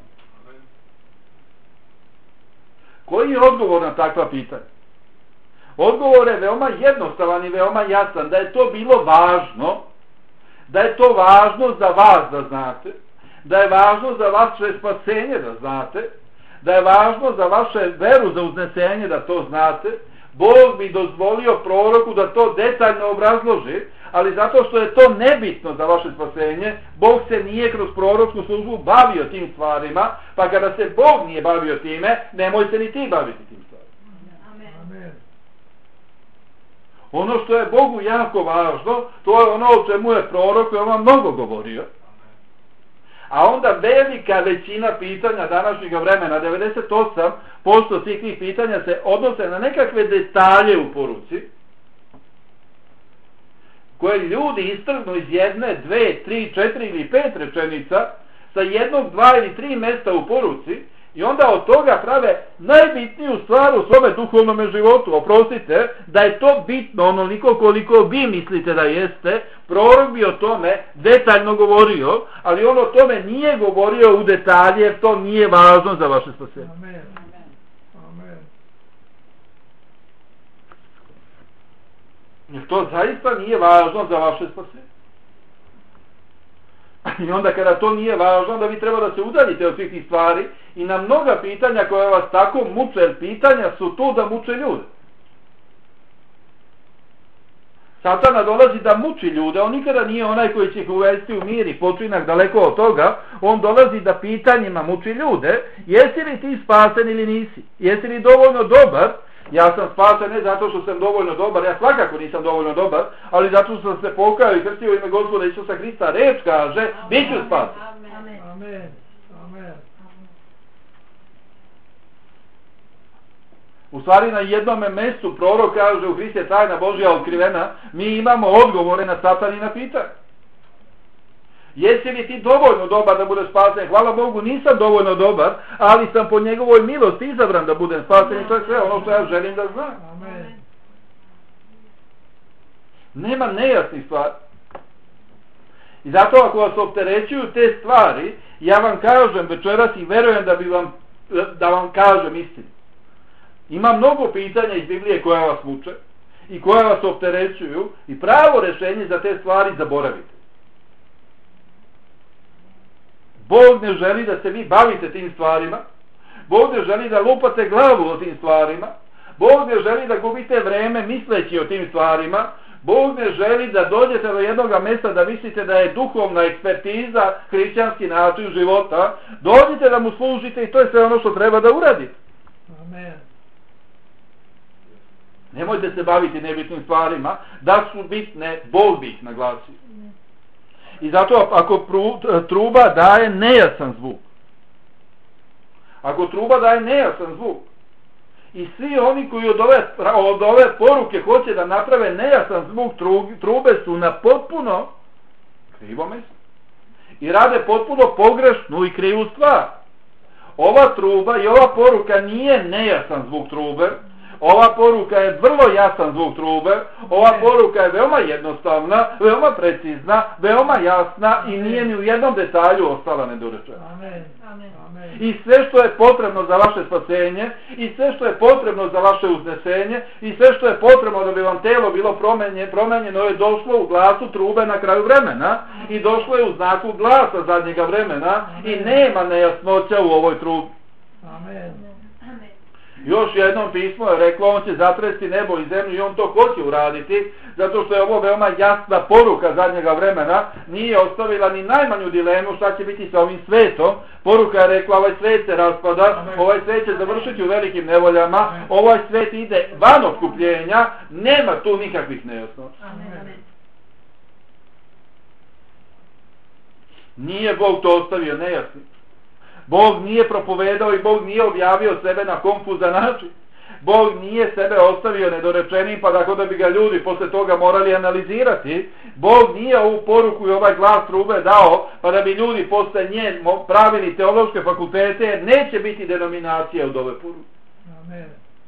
Koji je odgovor na takva pitanja? Odgovor je veoma jednostavan i veoma jasan, da je to bilo važno, da je to važno za vas da znate, da je važno za vaše spasenje da znate, da je važno za vaše veru za uznesenje da to znate. Bog bi dozvolio proroku da to detaljno obrazloži, ali zato što je to nebitno za vaše spasenje, Bog se nije kroz proročku službu bavio tim stvarima, pa kada se Bog nije bavio time, nemoj se ni ti baviti tim stvarima. Amen. Ono što je Bogu jako važno, to je ono o čemu je prorok veoma mnogo govorio. A onda velika većina pitanja današnjeg vremena, 98% svih tih pitanja se odnose na nekakve detalje u poruci, koje ljudi istrgnu iz jedne, dve, tri, četiri ili pet rečenica sa jednog, dva ili tri mesta u poruci i onda od toga prave najbitniju stvar u svome duhovnom životu. Oprostite, da je to bitno onoliko koliko vi mislite da jeste, prorok bi o tome detaljno govorio, ali on o tome nije govorio u detalje jer to nije važno za vaše spasenje. Amen. Amen. Jer to zaista nije važno za vaše spasenje. I onda kada to nije važno, onda vi treba da se udaljite od svih tih stvari i na mnoga pitanja koja vas tako muče, jer pitanja su tu da muče ljude. Satana dolazi da muči ljude, on nikada nije onaj koji će ih uvesti u mir i počinak, daleko od toga. On dolazi da pitanjima muči ljude, jesi li ti spasen ili nisi? Jesi li dovoljno dobar? Ja sam spasen ne zato što sam dovoljno dobar, ja svakako nisam dovoljno dobar, ali zato što sam se pokajao i krstio u ime Gospoda Isusa Hrista. Reč kaže, bit ću spasen. Amen. Amen. Amen. U stvari na jednome mjestu prorok kaže u Hriste tajna Božja otkrivena, mi imamo odgovore na Satanina pitanja. Jesi li ti dovoljno dobar da budeš spasen? Hvala Bogu, nisam dovoljno dobar, ali sam po njegovoj milosti izabran da budem spasen i to je sve ono što ja želim da znam. Amen. Nema nejasnih stvari. I zato ako vas opterećuju te stvari, ja vam kažem večeras i verujem da vam kažem istinu. Ima mnogo pitanja iz Biblije koja vas muče i koja vas opterećuju i pravo rješenje za te stvari zaboravite. Bog ne želi da se vi bavite tim stvarima. Bog ne želi da lupate glavu o tim stvarima. Bog ne želi da gubite vreme misleći o tim stvarima. Bog ne želi da dođete do jednog mjesta da mislite da je duhovna ekspertiza hrišćanski način života. Dođite da mu služite i to je sve ono što treba da uradite. Amen. Nemojte se baviti nebitnim stvarima, da su bitne, Bog bi ih naglasio. I zato ako truba daje nejasan zvuk, ako truba daje nejasan zvuk, i svi oni koji od ove poruke hoće da naprave nejasan zvuk trube su na potpuno krivom mjestu. I rade potpuno pogrešnu i krivu stvar. Ova truba i ova poruka nije nejasan zvuk trube. Ova poruka je vrlo jasan zvuk trube, ova poruka je veoma jednostavna, veoma precizna, veoma jasna i nije ni u jednom detalju ostala nedorečena. Amen. Amen. I sve što je potrebno za vaše spasenje, i sve što je potrebno za vaše uznesenje, i sve što je potrebno da bi vam telo bilo promenjeno je došlo u glasu trube na kraju vremena i došlo je u znaku glasa zadnjega vremena i nema nejasnoća u ovoj trubi. Amen. Još jednom pismo je reklo, on će zatresti nebo i zemlju i on to hoće uraditi, zato što je ovo veoma jasna poruka zadnjega vremena, nije ostavila ni najmanju dilemu šta će biti sa ovim svetom. Poruka je rekla, ovaj svet se raspada, ovaj svet će završiti u velikim nevoljama, ovaj svet ide van otkupljenja, nema tu nikakvih nejasnoća. Nije Bog to ostavio nejasnim. Bog nije propovedao i Bog nije objavio sebe na konfuzan način. Bog nije sebe ostavio nedorečenim pa tako da bi ga ljudi posle toga morali analizirati. Bog nije ovu poruku i ovaj glas trube dao pa da bi ljudi posle nje pravili teološke fakultete jer neće biti denominacija od ove poruke. Amen.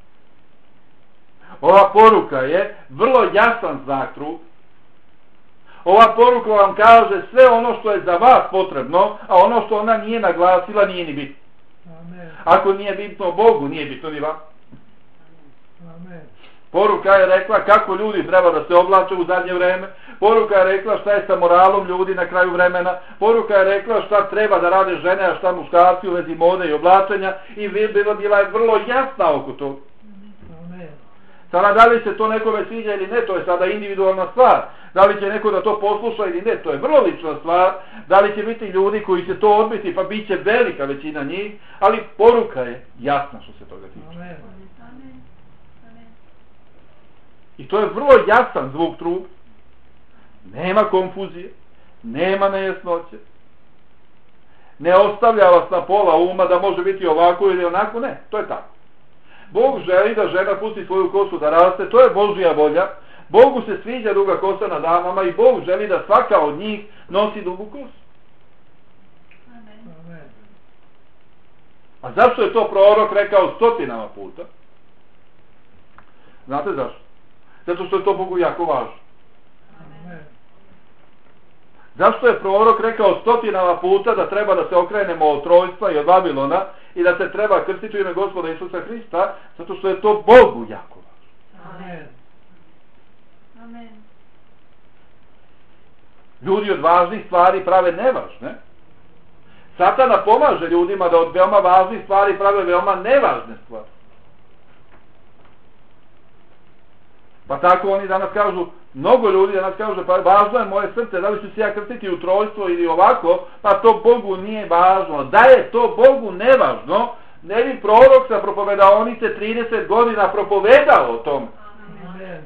Ova poruka je vrlo jasan znak trube. Ova poruka vam kaže sve ono što je za vas potrebno, a ono što ona nije naglasila nije ni bitno. Amen. Ako nije bitno Bogu, nije bitno ni vam. Amen. Poruka je rekla kako ljudi treba da se oblače u zadnje vreme. Poruka je rekla šta je sa moralom ljudi na kraju vremena. Poruka je rekla šta treba da rade žene, a šta muškarci u vezi mode i oblačenja. I bila je vrlo jasna oko toga. Amen. Sada da li se to nekome sviđa ili ne, to je sada individualna stvar. Da li će neko da to posluša ili ne, to je vrlo lična stvar. Da li će biti ljudi koji će to odbiti, pa bit će velika većina njih, ali poruka je jasna što se toga tiče. Amen. I to je vrlo jasan zvuk truba. Nema konfuzije, nema nejasnoće. Ne ostavlja vas na pola uma da može biti ovako ili onako, ne, to je tako. Bog želi da žena pusti svoju kosu da raste, to je Božja volja. Bogu se sviđa duga kosa na damama i Bog želi da svaka od njih nosi dugu kosu. Amen. A zašto je to prorok rekao stotinama puta? Znate zašto? Zato što je to Bogu jako važno. Amen. Zašto je prorok rekao stotinama puta da treba da se okrenemo od trojstva i od Babilona i da se treba krstiti u ime Gospoda Isusa Hrista? Zato što je to Bogu jako važno. Amen. Amen. Ljudi od važnih stvari prave nevažne. Satana pomaže ljudima da od veoma važnih stvari prave veoma nevažne stvari. Pa tako oni danas kažu, mnogo ljudi danas kažu, pa važno je moje srce, da li ću se ja krstiti u trojstvo ili ovako, pa to Bogu nije važno. Da je to Bogu nevažno, ne bi prorok sa propovedaonice 30 godina propovedao o tom. Amen.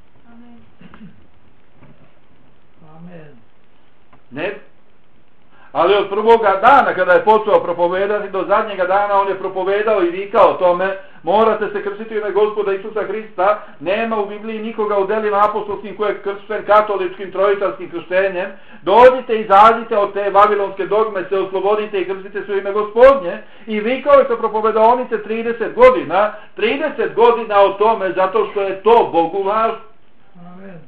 Amen. Ne. Ali od prvoga dana kada je počeo propovedati do zadnjega dana on je propovedao i vikao tome, morate se krstiti u ime Gospoda Isusa Hrista, nema u Bibliji nikoga u delima apostolskim koji je kršten katoličkim trojitarskim krštenjem, dođite i izađite od te vavilonske dogme, se oslobodite i krstite se u ime Gospodnje, i vikao je sa propovedaonice 30 godina o tome zato što je to Bogu važno. Amen.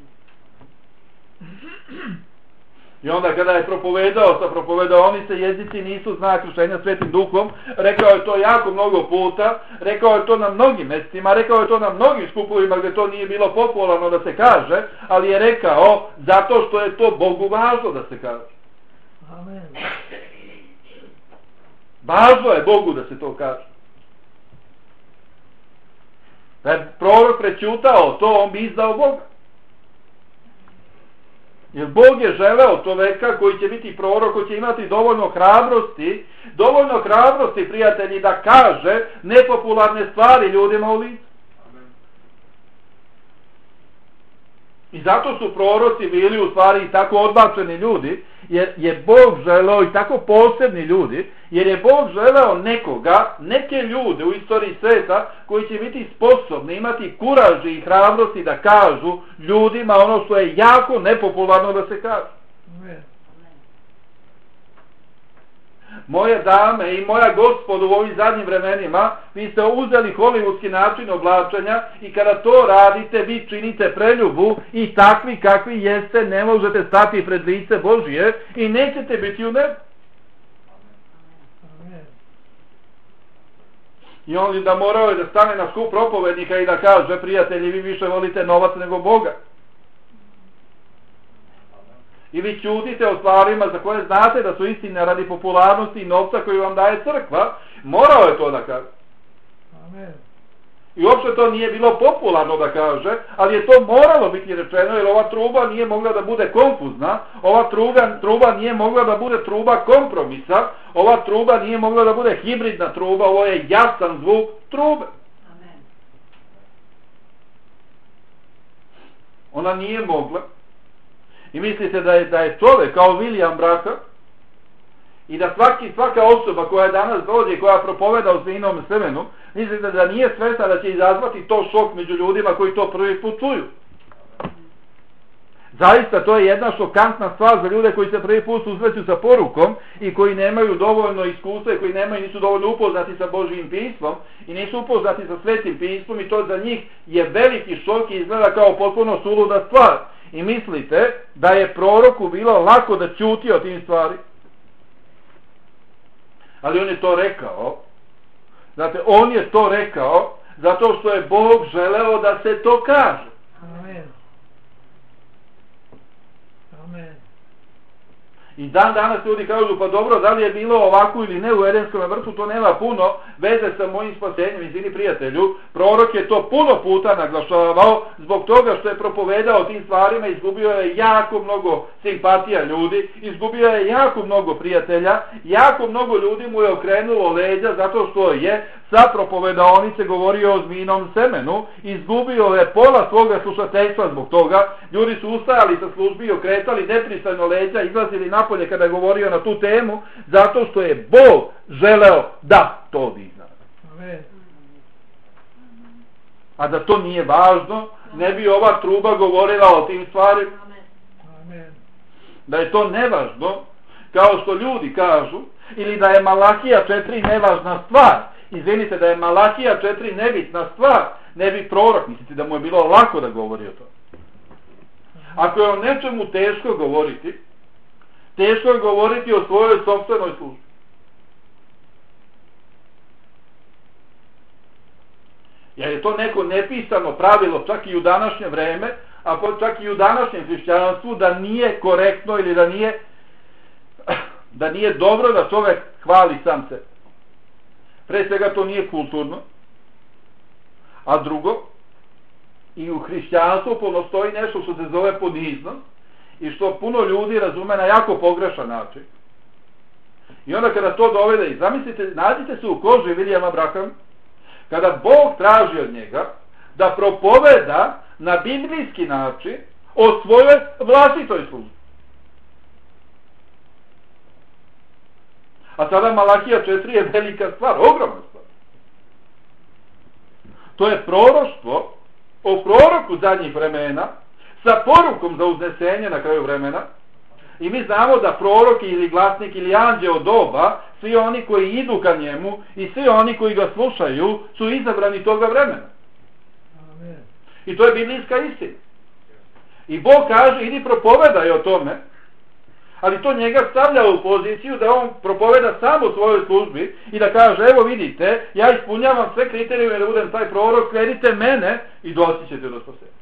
I onda kada je propovedao sa propovedaonice, jezici nisu znak krštenja Svetim Duhom, rekao je to jako mnogo puta, rekao je to na mnogim mjestima, rekao je to na mnogim skupovima gdje to nije bilo popularno da se kaže, ali je rekao zato što je to Bogu važno da se kaže. Amen. Važno je Bogu da se to kaže. Da je prorok prećutao to, on bi izdao Boga. Jer Bog je želeo čoveka koji će biti prorok, koji će imati dovoljno hrabrosti, prijatelji, da kaže nepopularne stvari ljudima u licu. I zato su proroci bili u stvari tako odbačeni ljudi, jer je Bog želeo, i tako posebni ljudi, jer je Bog želeo neke ljude u istoriji sveta koji će biti sposobni, imati kuraži i hrabrosti da kažu ljudima ono što je jako nepopularno da se kaže. Amen. Moje dame i moja gospodu u ovim zadnjim vremenima, vi ste uzeli hollywoodski način oblačenja i kada to radite, vi činite preljubu i takvi kakvi jeste ne možete stati pred lice Božije i nećete biti u nebu. Amen. I on da morao je da stane na skup propovednika i da kaže, prijatelji, vi više volite novac nego Boga. I vi ćutite o stvarima za koje znate da su istine radi popularnosti i novca koji vam daje crkva, morao je to da kaže. Amen. I uopšte to nije bilo popularno da kaže, ali je to moralo biti rečeno, jer ova truba nije mogla da bude konfuzna, ova truba nije mogla da bude truba kompromisa, ova truba nije mogla da bude hibridna truba, ovo je jasan zvuk trube. Amen. Ona nije mogla. I mislite da je čovjek kao William Branham i da svaka osoba koja danas dođe, koja propoveda o svinom semenu, mislite da nije svesna da će izazvati to šok među ljudima koji to prvi put čuju. Zaista to je jedna šokantna stvar za ljude koji se prvi put susreću sa porukom i koji nemaju dovoljno iskustva i koji nisu dovoljno upoznati sa Božjim pismom i nisu upoznati sa Svetim pismom, i to za njih je veliki šok i izgleda kao potpuno suluda stvar. I mislite da je proroku bilo lako da ćuti o tim stvari? Ali on je to rekao. Znate, on je to rekao zato što je Bog želeo da se to kaže. Amen. Amen. I danas ljudi kažu, pa dobro, da li je bilo ovako ili ne u Edenskom vrtu, to nema puno veze sa mojim spasenjem. Izvini prijatelju, prorok je to puno puta naglašavao, zbog toga što je propovedao o tim stvarima, izgubio je jako mnogo simpatija ljudi, izgubio je jako mnogo prijatelja, jako mnogo ljudi mu je okrenulo leđa zato što je sa propovedaonice govorio o zmijinom semenu, izgubio je pola svoga slušateljstva zbog toga, ljudi su ustajali sa službi i okretali nepristojno leđa, izlazili napolje kada je govorio na tu temu, zato što je Bog želeo da to vi znate. Amen. A da to nije važno, ne bi ova truba govorila o tim stvarima. Amen. Da je to nevažno, kao što ljudi kažu, ili da je Malahija 4 nevažna stvar. Izvinite, da je Malahija 4 nebitna stvar, ne bi prorok, mislite da mu je bilo lako da govori o to. Ako je o nečemu teško govoriti, teško je govoriti o svojoj sopstvenoj službi. Jer je to neko nepisano pravilo čak i u današnje vreme, a čak i u današnjem hrišćanstvu, da nije korektno ili da nije dobro da čovjek hvali sam se. Pre svega to nije kulturno, a drugo, I u hrišćanstvu postoji nešto što se zove poniznost i što puno ljudi razume na jako pogrešan način. I onda kada to dovede, i zamislite, nađite se u koži Williama Branhama, kada Bog traži od njega da propoveda na biblijski način o svojoj vlastitoj službi. A sada Malahija 4 je velika stvar, ogromna stvar. To je proroštvo o proroku zadnjih vremena sa porukom za uznesenje na kraju vremena. I mi znamo da prorok ili glasnik ili anđeo doba, svi oni koji idu ka njemu i svi oni koji ga slušaju su izabrani toga vremena. Amen. I to je biblijska istina. I Bog kaže, idi propovedaj o tome, ali to njega stavlja u poziciju da on propoveda samo u svojoj službi i da kaže, evo vidite, ja ispunjavam sve kriterijume da budem taj prorok, slijedite mene i doći ćete do spasenja.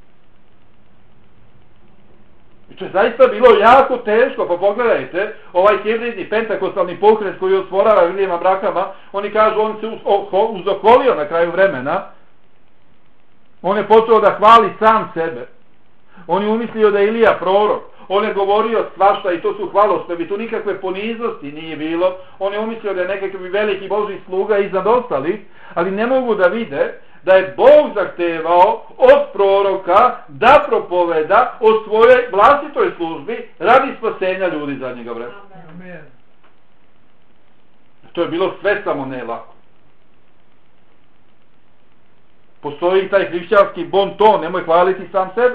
I to je zaista bilo jako teško, pa pogledajte, ovaj hibridni pentakostalni pokret koji osporava Williama Branhama, oni kažu, on se uzokolio na kraju vremena, on je počeo da hvali sam sebe, on je umislio da je Ilija prorok, on je govorio svašta i to su hvalospevi, tu nikakve poniznosti nije bilo, on je umislio da je nekakvi veliki Božji sluga iznad ostalih, ali ne mogu da vide da je Bog zahtevao od proroka da propoveda o svojoj vlastitoj službi radi spasenja ljudi zadnjega vremena. Amen. To je bilo sve samo ne lako. Postoji taj hrišćanski bon ton, nemoj hvaliti sam sebe.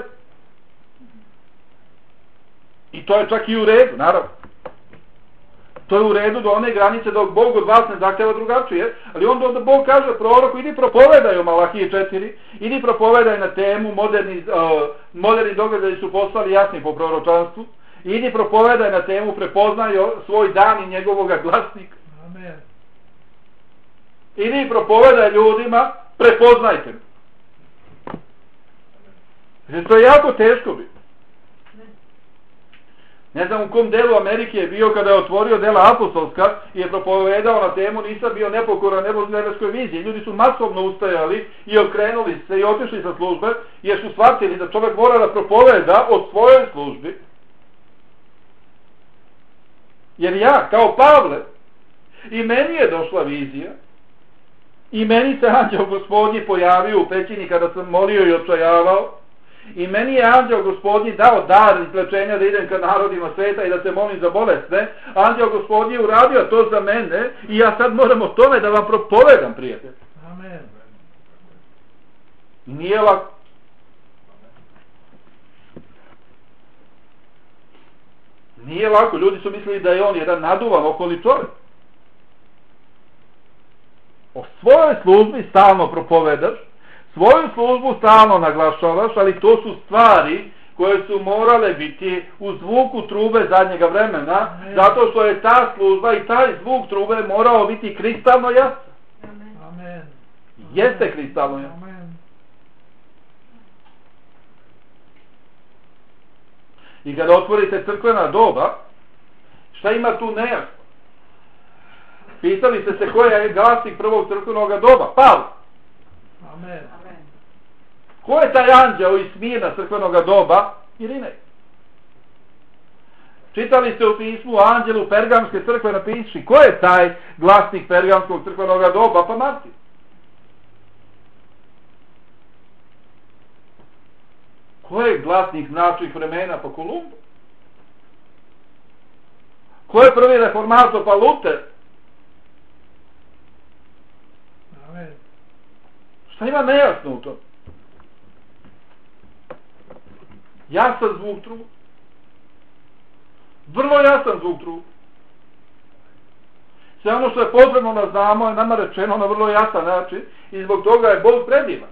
I to je čak i u redu, naravno. To je u redu do one granice dok Bog od vas ne zahteva drugačije, ali onda Bog kaže proroku, idi propovedaj o Malahiji 4, idi propovedaj na temu moderni događaji su postali jasni po proročanstvu, idi propovedaj na temu prepoznaj svoj dan i njegovoga glasnika. Amen. Idi propovedaj ljudima, prepoznajte me. Jer to je jako teško biti. Ne znam u kom delu Amerike je bio kada je otvorio dela apostolska i je propovedao na temu nisam bio nepokoran nebeskoj viziji. Ljudi su masovno ustajali i okrenuli se i otišli sa službe jer su shvatili da čovjek mora da propoveda o svojoj službi. Jer ja, kao Pavle, i meni je došla vizija i meni se anđeo Gospodnji pojavio u pećini kada sam molio i očajavao. I meni je anđeo Gospodnji dao dar izlečenja da idem ka narodima sveta i da se molim za bolesne. Anđeo Gospodnji je uradio to za mene i ja sad moram o tome da vam propovedam, prijatelj. Amen. Nije lako. Nije lako. Ljudi su mislili da je on jedan naduvan okoli čovjek. O svojoj službi stalno propovedaš, svoju službu stalno naglašavaš, ali to su stvari koje su morale biti u zvuku trube zadnjega vremena, zato što je ta služba i taj zvuk trube morao biti kristalno jasan. Amen. Jeste kristalno jasan. Amen. I kada otvorite crkvena doba, šta ima tu nejasno? Pitali ste se ko je glasnik prvog crkvenog doba? Pavle. Amen. Ko je taj anđeo iz Smirna crkvenog doba? Irinej. Čitali ste u pismu anđelu Pergamske crkve napiši ko je taj glasnik Pergamskog crkvenog doba? Pa Martin. Ko je glasnik naših vremena? Pa Kolumbo. Ko je prvi reformator? Pa Luter. Amen. Šta ima nejasno u tom? Jasan zvuk truba. Vrlo jasan zvuk truba. Sve ono što je potrebno da znamo je nama rečeno na vrlo jasan način i zbog toga je Bog predivan.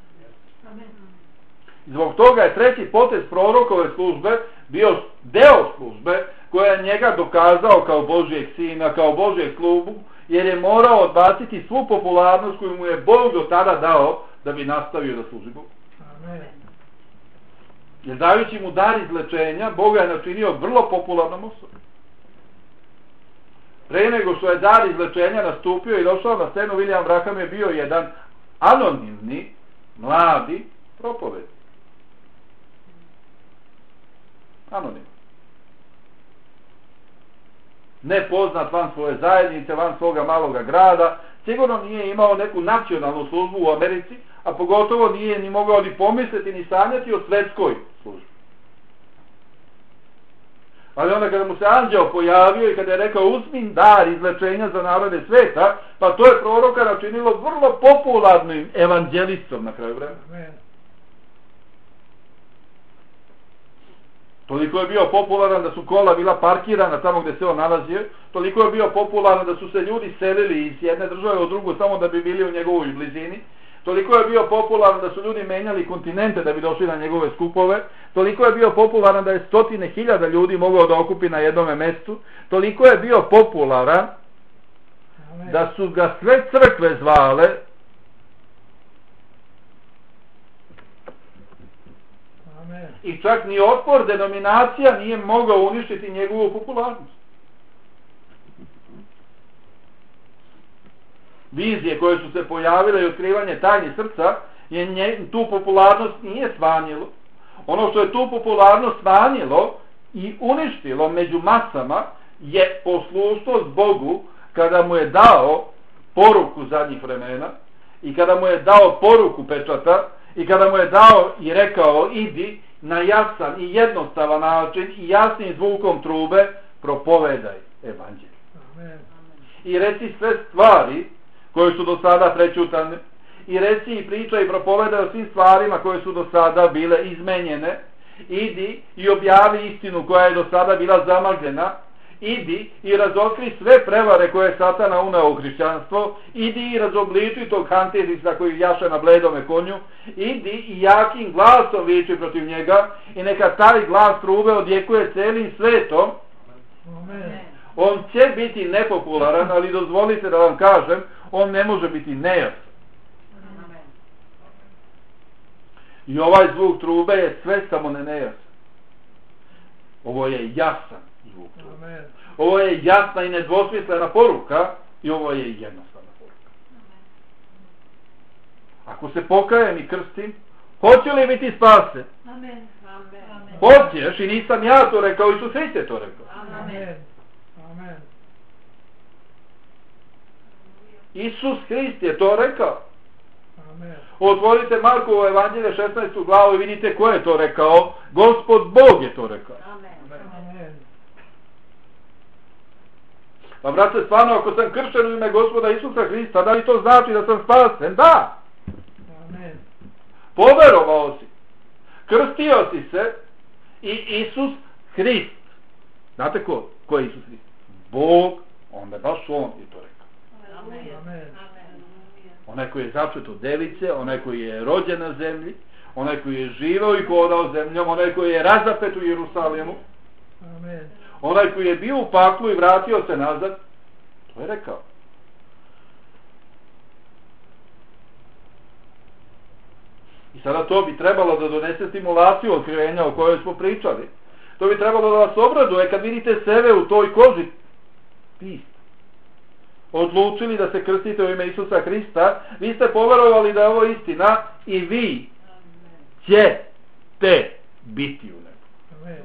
Zbog toga je treći potez prorokove službe bio deo službe koja je njega dokazao kao Božijeg sina, kao Božijeg slugu, jer je morao odbaciti svu popularnost koju mu je Bog do tada dao da bi nastavio da služi Bogu. Amen. Jer dajući mu dar izlečenja, Bog je načinio vrlo popularnom osobom. Pre nego što je dar izlečenja nastupio i došao na scenu, William Branham je bio jedan anonimni, mladi propovednik. Anonimno. Nepoznat van svoje zajednice, van svoga maloga grada, sigurno nije imao neku nacionalnu službu u Americi, a pogotovo nije ni mogao ni pomisliti ni sanjati o svetskoj službi. Ali onda kada mu se anđeo pojavio i kada je rekao uzmi dar izlečenja za narode sveta, pa to je proroka načinilo vrlo popularnim evanđelistom na kraju vremena. Toliko je bio popularan da su kola bila parkirana tamo gdje se on nalazio, toliko je bio popularan da su se ljudi selili iz jedne države u drugu samo da bi bili u njegovoj blizini, toliko je bio popularan da su ljudi menjali kontinente da bi došli na njegove skupove, toliko je bio popularan da je 100.000 ljudi mogao da okupi na jednome mjestu, toliko je bio popularan da su ga sve crkve zvale i čak ni otpor denominacija nije mogao uništiti njegovu popularnost. Vizije koje su se pojavile i otkrivanje tajni srca tu popularnost nije smanjilo. Ono što je tu popularnost smanjilo i uništilo među masama je poslušnost Bogu kada mu je dao poruku zadnjih vremena i kada mu je dao poruku pečata i kada mu je dao i rekao idi na jasan i jednostavan način i jasnim zvukom trube propovedaj evanđelje. I reci sve stvari koje su do sada prećutane i reci i pričaj i propovedaj o svim stvarima koje su do sada bile izmenjene. Idi i objavi istinu koja je do sada bila zamagljena. Idi i razotkri sve prevare koje je Satana uneo u hrišćanstvo. Idi i razobliči tog Antihrista koji jaše na bledome konju. Idi i jakim glasom viči protiv njega i neka taj glas trube odjekuje celim svetom. Amen. On će biti nepopularan, ali dozvolite da vam kažem, on ne može biti nejasan. I ovaj zvuk trube je sve samo ne nejasan. Ovo je jasan zvuk trube. Ovo je jasna i nedvosmislena poruka i ovo je jednostavna poruka. Ako se pokajem i krstim, hoće li biti spasen? Amen. Hoćeš i nisam ja to rekao, Isus Hrist je to rekao. Amen. Amen. Isus Hrist je to rekao. Amen. Otvorite Markovo evanđelje 16. glavu i vidite ko je to rekao. Gospod Bog je to rekao. Amen. Pa brate, stvarno, ako sam kršten u ime Gospoda Isusa Hrista, da li to znači da sam spasen? Da! Amen. Poverovao si. Krstio si se i Isus Hrist. Znate ko? Ko je Isus Hrist? Bog, onda baš on je to rekao. Amen. Onaj koji je začet od device, onaj koji je rođen na zemlji, onaj koji je živeo i hodao zemljom, onaj koji je razapet u Jerusalimu, Amen. onaj koji je bio u paklu i vratio se nazad, to je rekao. I sada to bi trebalo da donese stimulaciju otkrivenja o kojoj smo pričali. To bi trebalo da vas obraduje kad vidite sebe u toj koži. Vi ste odlučili da se krstite u ime Isusa Hrista, vi ste poverovali da je ovo istina i vi ćete biti u nebu. Amen.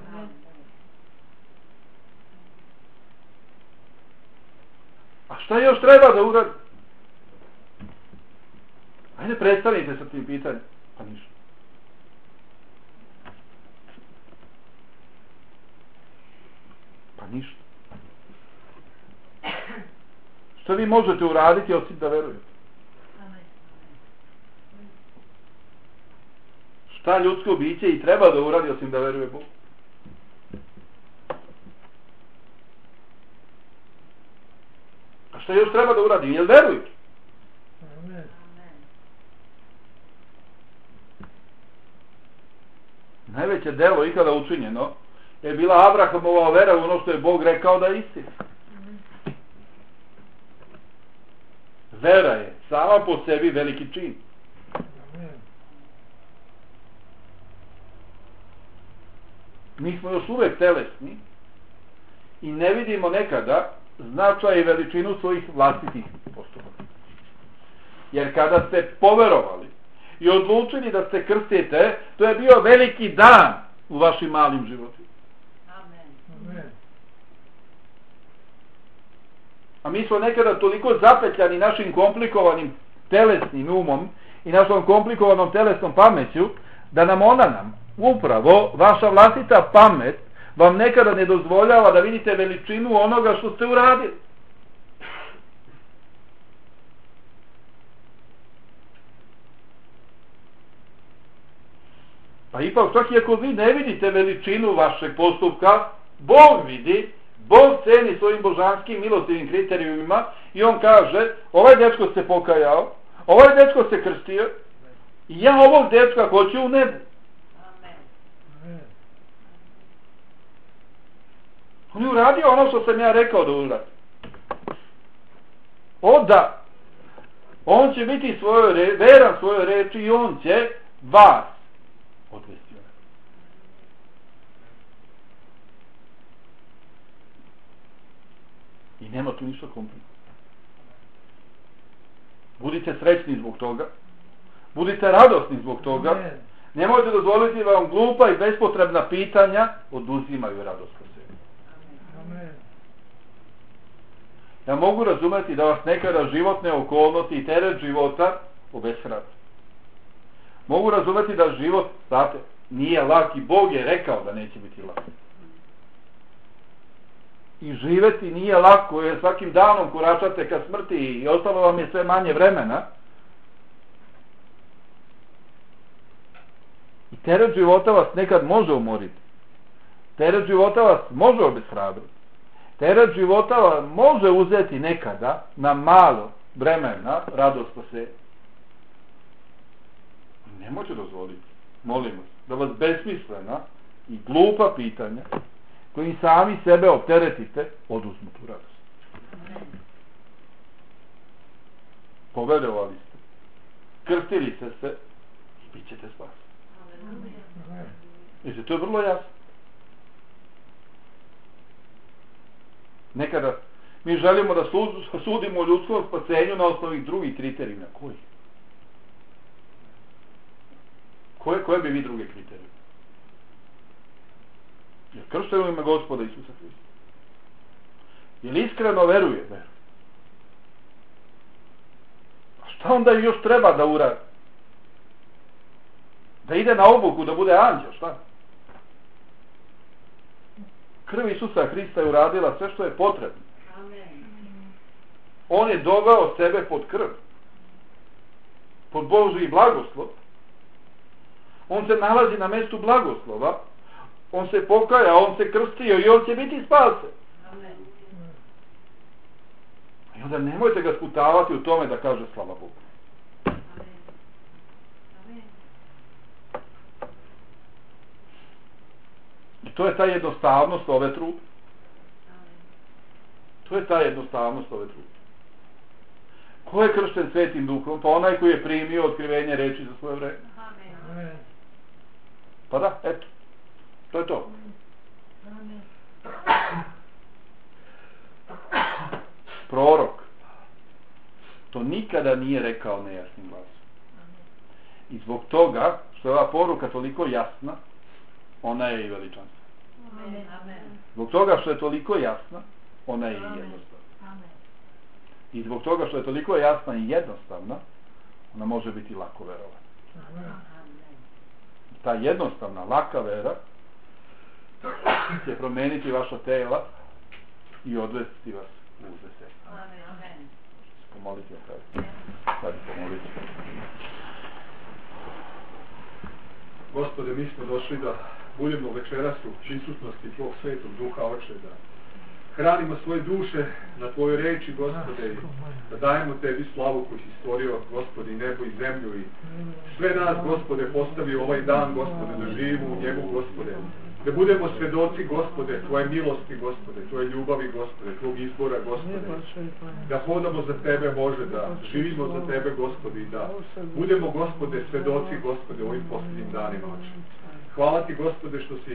A šta još treba da uradi? Ajde, prestanite sa tim pitanjem. Pa ništa. Pa ništa. Šta vi možete uraditi osim da verujete? Šta ljudsko biće i treba da uradi osim da veruje Bog? A šta još treba da uradi? Jel veruju? Amen. Najveće delo ikada učinjeno je bila Abrahamova vera u ono što je Bog rekao da je istina. Vera je sama po sebi veliki čin. Amen. Mi smo još uvek telesni i ne vidimo nekada značaj i veličinu svojih vlastitih postupaka. Jer kada ste poverovali i odlučili da se krstite, to je bio veliki dan u vašim malim životima. A mi smo nekada toliko zapetljani našim komplikovanim telesnim umom i našom komplikovanom telesnom pameću, da nam upravo vaša vlastita pamet vam nekada ne dozvoljava da vidite veličinu onoga što ste uradili. Pa ipak čak i ako vi ne vidite veličinu vašeg postupka, Bog vidi, Bog ceni svojim božanskim milostivim kriterijumima i on kaže, ovaj dečko se pokajao, ovaj dečko se krstio i ja ovog dečka hoću u nebu. Amen. On je uradio ono što sam ja rekao da uradi. O da, on će biti veran svojoj reči i on će vas odvesti. I nema tu ništa komplikovano. Budite srećni zbog toga. Budite radosni zbog toga. Amen. Nemojte dozvoliti da vam glupa i bespotrebna pitanja oduzimaju radost od sebe. Amen. Ja mogu razumjeti da vas nekada životne okolnosti i teret života obeshrabri. Mogu razumjeti da život, znate, nije lak i Bog je rekao da neće biti lak. I živjeti nije lako jer svakim danom koračate ka smrti i ostalo vam je sve manje vremena. I teret života vas nekad može umoriti. Teret života vas može obeshrabriti. Teret života vas može uzeti nekada na malo vremena radost po sebi. Nemojte dozvoliti, molim vas, da vas besmislena i glupa pitanja kojim sami sebe opteretite oduzmu tu radost. Povedovali ste, krstili ste se i bit ćete spaseni. Jer to je vrlo jasno. Nekada mi želimo da sudimo o ljudskom spasenju na osnovi drugih kriterijuma. Koje bi vi druge kriterije? Jer kršten u ime Gospoda Isusa Hrista. Jer iskreno veruje? Veruje. A šta onda još treba da uradi? Da ide na obuku, da bude anđeo, šta? Krv Isusa Hrista je uradila sve što je potrebno. On je doveo sebe pod krv. Pod Božji blagoslov. On se nalazi na mjestu blagoslova. On se pokaja, on se krstio i on će biti spasen. I onda nemojte ga sputavati u tome da kaže slava Bogu. I to je ta jednostavnost ove trude. To je ta jednostavnost ove trude. Ko je kršten Svetim Duhom? Pa onaj koji je primio otkrivenje reči za svoje vreme. Amen. Pa da, eto. To je to. Prorok to nikada nije rekao nejasnim glasom. I zbog toga što je ova poruka toliko jasna, ona je i veličanstvena. Zbog toga što je toliko jasna, ona je i jednostavna. I zbog toga što je toliko jasna i jednostavna, ona može biti lako verovati. Ta jednostavna, laka vera će promeniti vaša tela i odvesti vas u uzveselje. Pomolite o tebi. Sad pomolite. Gospode, mi smo došli da budemo večeras u prisutnosti Tvog Svetog Duha, Oče, da hranimo svoje duše na Tvojoj reči, Gospode, da dajemo Tebi slavu koju si stvorio, Gospode, i nebo i zemlju i sve nas, Gospode, postavio ovaj dan, Gospode, da živimo u njemu, Gospode, da budemo svedoci, Gospode, Tvoje milosti, Gospode, Tvoje ljubavi, Gospode, Tvog izbora, Gospode, da hodamo za Tebe, Bože, da živimo za Tebe, Gospode, i da budemo, Gospode, svedoci, Gospode, u ovim posljednjim danima, Oče. Hvala Ti, Gospode, što si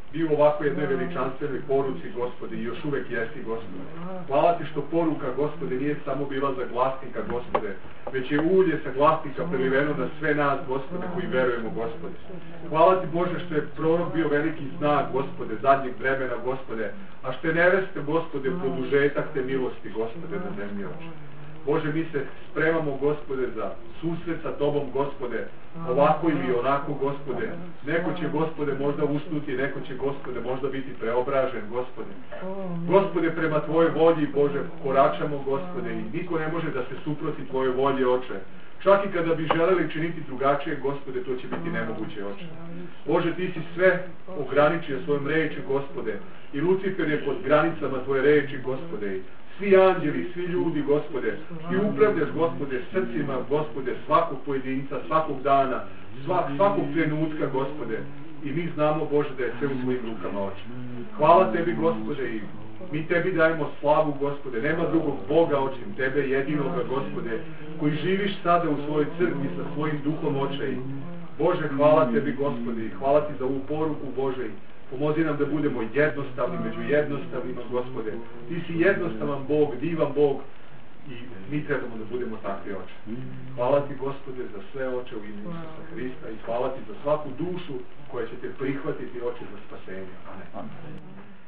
bio u ovako jednoj veličanstvenoj poruci, Gospode, i još uvek jesi, Gospode. Hvala ti što poruka, Gospode, nije samo bila za glasnika, Gospode, već je ulje sa glasnika preliveno na sve nas, Gospode, koji verujemo, Gospode. Hvala ti, Bože, što je prorok bio veliki znak, Gospode, zadnjeg vremena, Gospode, a što je neveste, Gospode, produžetak te milosti, Gospode, na zemlji, Oče. Bože, mi se spremamo, Gospode, za susret sa Tobom, Gospode, ovako ili onako, Gospode. Neko će, Gospode, možda usnuti, neko će, Gospode, možda biti preobražen, Gospode. Gospode, prema Tvojoj volji, Bože, koračamo, Gospode, i niko ne može da se suproti Tvojoj volji, Oče. Čak i kada bi želeli činiti drugačije, Gospode, to će biti nemoguće, Oče. Bože, Ti si sve ograničio svojom reči, Gospode, i Lucifer je pod granicama Tvoje reči, Gospode. Svi anđeli, svi ljudi, Gospode, Ti upravljaš, Gospode, srcima, Gospode, svakog pojedinca, svakog dana, svakog trenutka, Gospode, i mi znamo, Bože, da je sve u Tvojim rukama, Oče. Hvala Tebi, Gospode, i mi Tebi dajemo slavu, Gospode, nema drugog Boga osim Tebe, jedinoga, Gospode, koji živiš sada u svojoj crkvi sa svojim duhom, Oče. I Bože, hvala Tebi, Gospode, i hvala Ti za ovu poruku, Bože, pomozi nam da budemo jednostavni među jednostavnima, Gospode. Ti si jednostavan Bog, divan Bog, i mi trebamo da budemo takvi, Oče. Hvala Ti, Gospode, za sve, Oče, u ime Isusa Hrista, i hvala Ti za svaku dušu koja će Te prihvatiti, Oče, za spasenje. Amen.